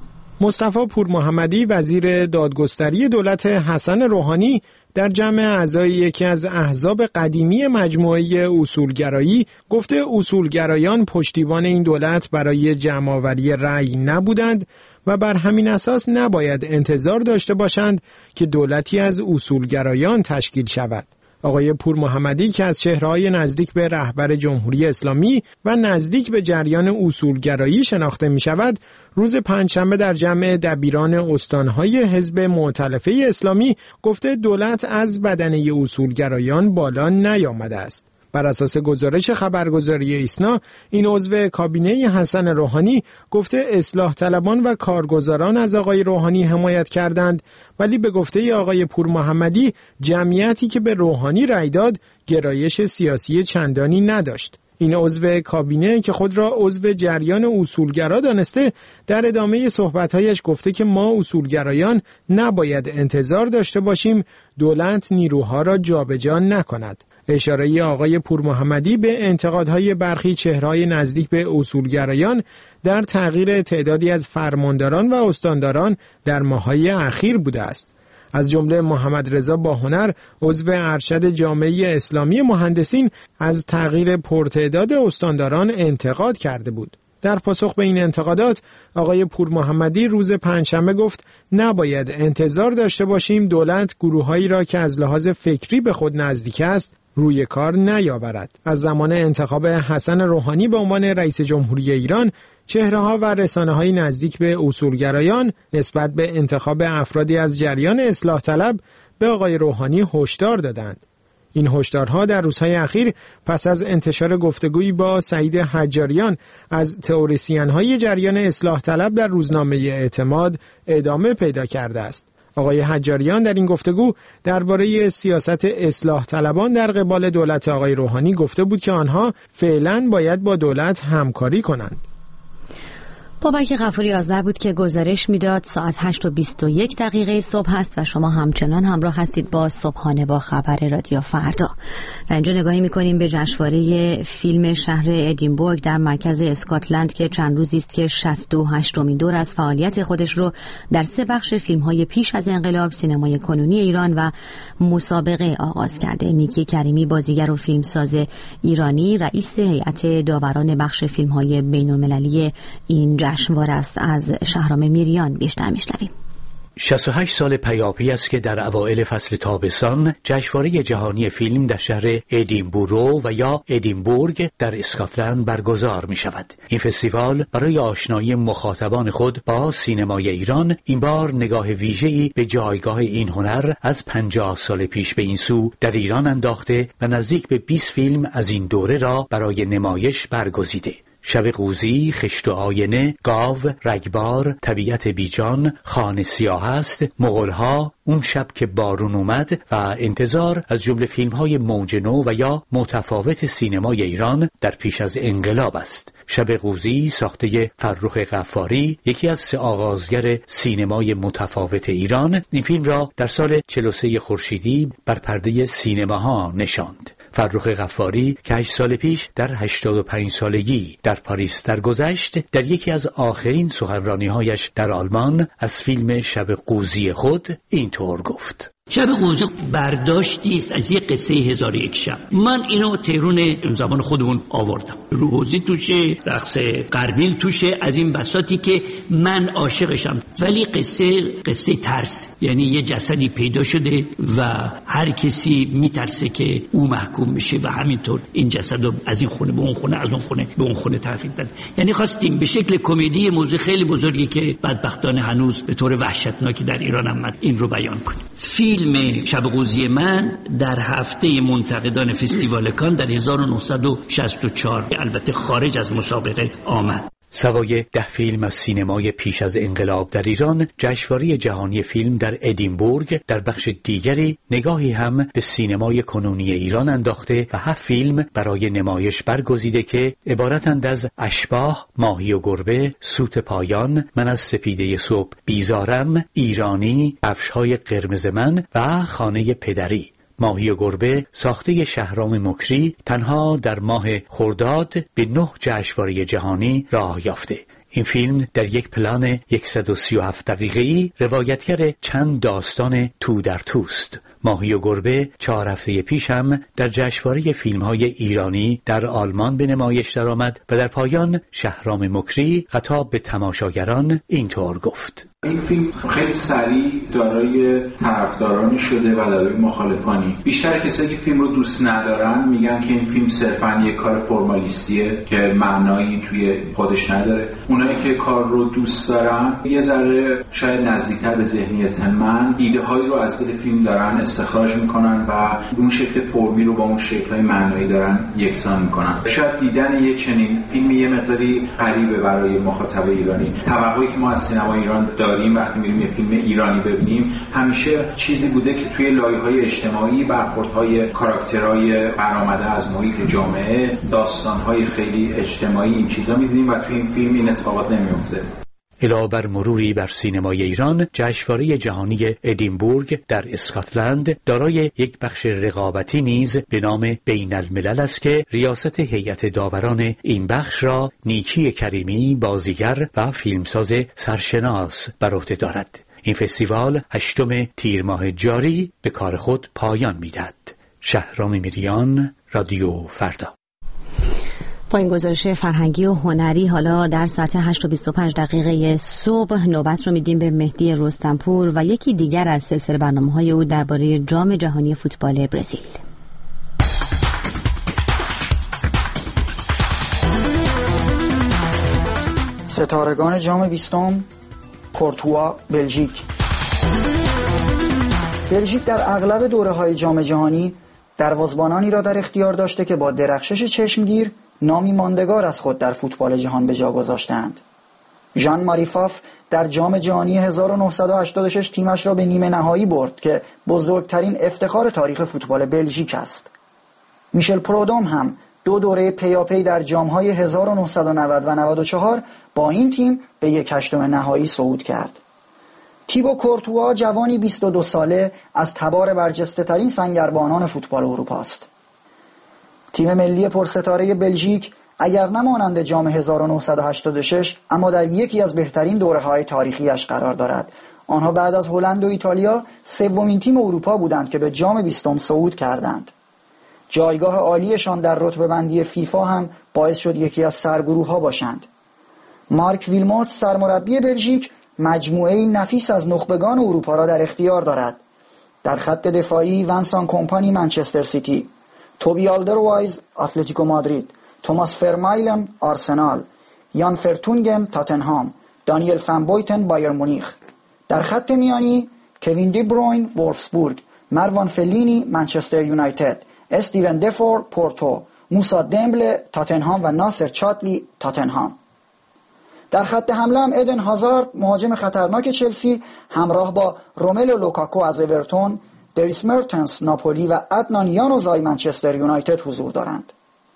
مصطفی پور محمدی وزیر دادگستری دولت حسن روحانی در جمع اعضای یکی از احزاب قدیمی مجموعه اصولگرایی گفته اصولگرایان پشتیبان این دولت برای جمع‌آوری رأی نبودند و بر همین اساس نباید انتظار داشته باشند که دولتی از اصولگرایان تشکیل شود. آقای پور محمدی که از چهره‌های نزدیک به رهبر جمهوری اسلامی و نزدیک به جریان اصولگرایی شناخته می شود، روز پنجشنبه در جمع دبیران استانهای حزب مؤتلفه اسلامی گفته دولت از بدنه اصولگرایان بالا نیامده است. بر اساس گزارش خبرگزاری ایسنا، این عضو کابینه حسن روحانی گفته اصلاح طلبان و کارگزاران از آقای روحانی حمایت کردند، ولی به گفته آقای پور محمدی جمعیتی که به روحانی رأی داد گرایش سیاسی چندانی نداشت. این عضو کابینه که خود را عضو جریان اصولگرا دانسته در ادامه صحبت‌هایش گفته که ما اصولگرایان نباید انتظار داشته باشیم دولت نیروها را جابجا نکند. اشاره آقای پور محمدی به انتقادهای برخی چهره‌های نزدیک به اصولگرایان در تغییر تعدادی از فرمانداران و استانداران در ماه‌های اخیر بوده است. از جمله محمد رضا باهنر عضو ارشد جامعه اسلامی مهندسین از تغییر پرتعداد استانداران انتقاد کرده بود. در پاسخ به این انتقادات آقای پور محمدی روز پنجشنبه گفت نباید انتظار داشته باشیم دولت گروهایی را که از لحاظ فکری به خود نزدیک است روی کار نیاورد. از زمان انتخاب حسن روحانی به عنوان رئیس جمهوری ایران، چهره‌ها و رسانه‌های نزدیک به اصولگرایان نسبت به انتخاب افرادی از جریان اصلاح طلب به آقای روحانی هشدار دادند. این هشدارها در روزهای اخیر پس از انتشار گفتگویی با سعید حجاریان از تئوریسین‌های جریان اصلاح طلب در روزنامه اعتماد ادامه پیدا کرده است. آقای حجاریان در این گفتگو درباره سیاست اصلاح طلبان در قبال دولت آقای روحانی گفته بود که آنها فعلاً باید با دولت همکاری کنند. بابک غفوری آذر بود که گزارش میداد. ساعت 8:21 صبح هست و شما همچنان همراه هستید با صبحانه با خبر رادیو فردا. در اینجا نگاهی میکنیم به جشنواره فیلم شهر ادینبورگ در مرکز اسکاتلند که چند روزی است که 68مین دور از فعالیت خودش رو در 3 بخش فیلم‌های پیش از انقلاب، سینمای کنونی ایران و مسابقه آغاز کرده. نیکی کریمی بازیگر و فیلمساز ایرانی رئیس هیئت داوران بخش فیلم‌های بین‌المللی این جشنواره است. از شهرام میریان بیشتر میشنویم. 68 سال پیاپی است که در اوایل فصل تابستان جشنواره جهانی فیلم در شهر ادینبورو و یا ادینبورگ در اسکاتلند برگزار می شود. این فستیوال برای آشنایی مخاطبان خود با سینمای ایران این بار نگاه ویژه‌ای به جایگاه این هنر از 50 سال پیش به این سو در ایران انداخته و نزدیک به 20 فیلم از این دوره را برای نمایش برگزیده. شب قوزی، خشت و آینه، گاو، رگبار، طبیعت بیجان، خانه سیاه است، مغول‌ها، اون شب که بارون اومد و انتظار از جمله فیلم‌های موج نو و یا متفاوت سینمای ایران در پیش از انقلاب است. شب قوزی ساخته فرخ غفاری، یکی از 3 آغازگر سینمای متفاوت ایران، این فیلم را در سال 43 خورشیدی بر پرده سینماها نشاند. فرخ غفاری که 8 سال پیش در 85 سالگی در پاریس درگذشت، در یکی از آخرین سخنرانی‌هایش در آلمان از فیلم شب قوزی خود اینطور گفت: شب قوزی برداشتی است از یک قصه 1001 شب. من اینو تهرون زمان خودمون آوردم. روحوزی توشه، رقص قربیل توشه، از این بساطی که من عاشقشم. ولی قصه ترس، یعنی یه جسدی پیدا شده و هر کسی میترسه که او محکوم میشه و همینطور این جسد رو از این خونه به اون خونه، از اون خونه به اون خونه تحویل بده. یعنی خواستیم به شکل کمدی موضوع خیلی بزرگی که بدبختانه هنوز به طور وحشتناکی در ایران هم این رو بیان کنیم. فیلم شب قوزی من در هفته منتقدان فستیوال کان در 1964 البته خارج از مسابقه آمد. سوای 10 فیلم از سینمای پیش از انقلاب در ایران، جشنواره جهانی فیلم در ادینبورگ در بخش دیگری نگاهی هم به سینمای کنونی ایران انداخته و 7 فیلم برای نمایش برگزیده که عبارتند از اشباح، ماهی و گربه، سوت پایان، من از سپیده صبح بیزارم، ایرانی، کفش‌های قرمز من و خانه پدری. ماهی و گربه ساخته شهرام مکری تنها در ماه خرداد به 9 جشنواره جهانی راه یافته. این فیلم در یک پلان 137 دقیقه‌ای روایتگر چند داستان تو در توست. ماهی و گربه 4 هفته پیش هم در جشنواره فیلم‌های ایرانی در آلمان به نمایش درآمد و در پایان شهرام مکری خطاب به تماشاگران اینطور گفت: این فیلم خیلی سریع دارای طرفدارانی شده و دارای مخالفانی. بیشتر کسایی که فیلم رو دوست ندارن میگن که این فیلم صرفاً یک کار فرمالیستیه که معنایی توی خودش نداره. اونایی که کار رو دوست دارن یه ذره شاید نزدیکتر به ذهنیت من، ایده هایی رو از دل فیلم دارن استخراج میکنن و اون شکل فرمی رو با اون شکل‌های معنایی دارن یکسان میکنن. شاید دیدن یه چنین فیلمی یه مقداری غریبه برای مخاطب ایرانی. توقعی که ما از سینما ایران داریم وقتی میریم یه فیلم ایرانی ببینیم همیشه چیزی بوده که توی لایه‌های اجتماعی، برخوردهای کاراکترهای برآمده از محیط جامعه، داستان‌های خیلی اجتماعی، این چیزا می‌بینیم و توی این فیلم این اتفاقات نمی‌افته. علاوه بر مروری بر سینمای ایران، جشنواره جهانی ادینبورگ در اسکاتلند دارای یک بخش رقابتی نیز به نام بین الملل است که ریاست هیئت داوران این بخش را نیکی کریمی، بازیگر و فیلمساز سرشناس بر عهده دارد. این فستیوال 8 تیر ماه جاری به کار خود پایان می‌دهد. شهرام میریان، رادیو فردا. با این گزارش فرهنگی و هنری حالا در ساعت 8:25 صبح نوبت رو میدیم به مهدی رستمپور و یکی دیگر از سلسله برنامه‌های او درباره جام جهانی فوتبال برزیل. ستارگان جام 20 کورتوا بلژیک. بلژیک در اغلب دوره‌های جام جهانی دروازه‌بانانی را در اختیار داشته که با درخشش چشمگیر نامی ماندگار از خود در فوتبال جهان به جا گذاشتند. ژان ماری فاف در جام جهانی 1986 تیمش را به نیمه نهایی برد که بزرگترین افتخار تاریخ فوتبال بلژیک است. میشل پرودوم هم 2 دوره پیاپی در جام‌های 1990 و 94 با این تیم به 1/8 نهایی صعود کرد. تیبو کورتوا جوانی 22 ساله از تبار برجسته‌ترین سنگربانان فوتبال اروپا است. تیم ملی پرستاره بلژیک اگر نمانند جام 1986 اما در یکی از بهترین دوره‌های تاریخیش قرار دارد. آنها بعد از هلند و ایتالیا 3مین تیم اروپا بودند که به جام 20 صعود کردند. جایگاه عالیشان در رتبه‌بندی فیفا هم باعث شد یکی از سرگروه‌ها باشند. مارک ویلموت سرمربی بلژیک مجموعه‌ای نفیس از نخبگان اروپا را در اختیار دارد. در خط دفاعی ونسان کمپانی منچستر سیتی، توبی آلدروایز اتلتیکو مادرید، توماس فرمایلن آرسنال، یان فرتونگن تاتنهام، دانیل فنبویتن بایر مونیخ. در خط میانی کوین دی بروین وولفسبورگ، مروان فلینی منچستر یونایتد، استیون دفور پورتو، موسا دمبله تاتنهام و ناصر چاتلی تاتنهام. در خط حمله هم ایدن هازارد مهاجم خطرناک چلسی همراه با روملو لوکاکو از اورتون، دریس مرتنس ناپولی و ادنان یانوزای منچستر یونایتد حضور دارند.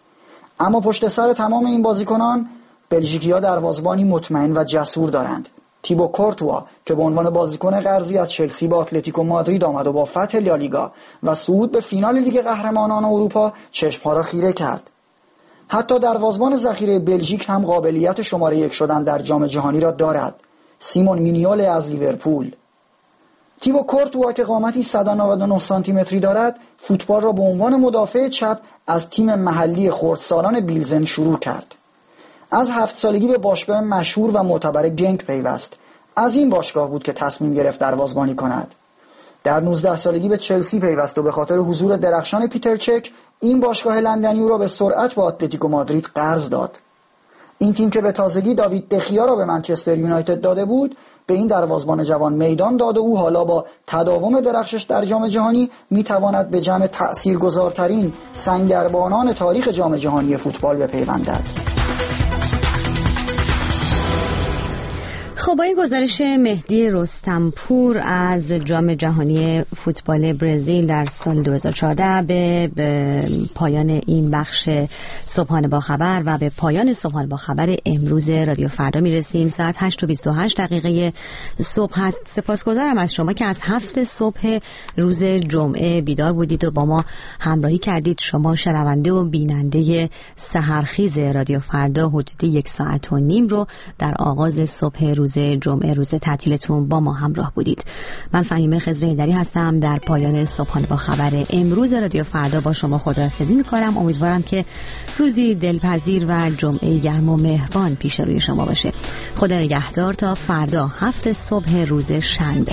اما پشت سر تمام این بازیکنان بلژیکی‌ها دروازه‌بانی مطمئن و جسور دارند. تیبو کورتوا که به عنوان بازیکن قرضی از چلسی به اتلتیکو مادرید آمد و با فتح لالیگا و صعود به فینال لیگ قهرمانان اروپا چشم‌ها را خیره کرد. حتی دروازه‌بان ذخیره بلژیک هم قابلیت شماره 1 شدن در جام جهانی را دارد. سیمون مینیول از لیورپول. تیبو کورتوا که قامتی 199 سانتی متری دارد، فوتبال را به عنوان مدافع چپ از تیم محلی خردسالان بیلزن شروع کرد. از 7 سالگی به باشگاه مشهور و معتبر گنگ پیوست. از این باشگاه بود که تصمیم گرفت دروازه‌بانی کند. در 19 سالگی به چلسی پیوست و به خاطر حضور درخشان پیتر چک این باشگاه لندنی او را به سرعت با اتلتیکو مادرید قرض داد. این تیم که به تازگی داوید دخیا را به منچستر یونایتد داده بود، به این دروازه‌بان جوان میدان داد و او حالا با تداوم درخشش در جام جهانی میتواند به جمع تأثیرگذارترین سنگربانان تاریخ جام جهانی فوتبال بپیوندد. خب با این گزارش مهدی رستمپور از جام جهانی فوتبال برزیل در سال 2014 به پایان این بخش صبحانه با خبر و به پایان صبحانه با خبر امروز رادیو فردا میرسیم. ساعت 8:28 صبح هست. سپاسگزارم از شما که از 7 صبح روز جمعه بیدار بودید و با ما همراهی کردید. شما شنونده و بیننده سحرخیز رادیو فردا حدود 1.5 ساعت رو در آغاز صبح روز جمعه، روز تعطیلتون با ما همراه بودید. من فهیمه خضره‌ایدری هستم. در پایان صبحانه با خبر امروز رادیو فردا با شما خداحافظی می‌کنم. امیدوارم که روزی دلپذیر و جمعه گرم و مهربان پیش روی شما باشه. خدا نگهدار تا فردا 7 صبح روز شنبه.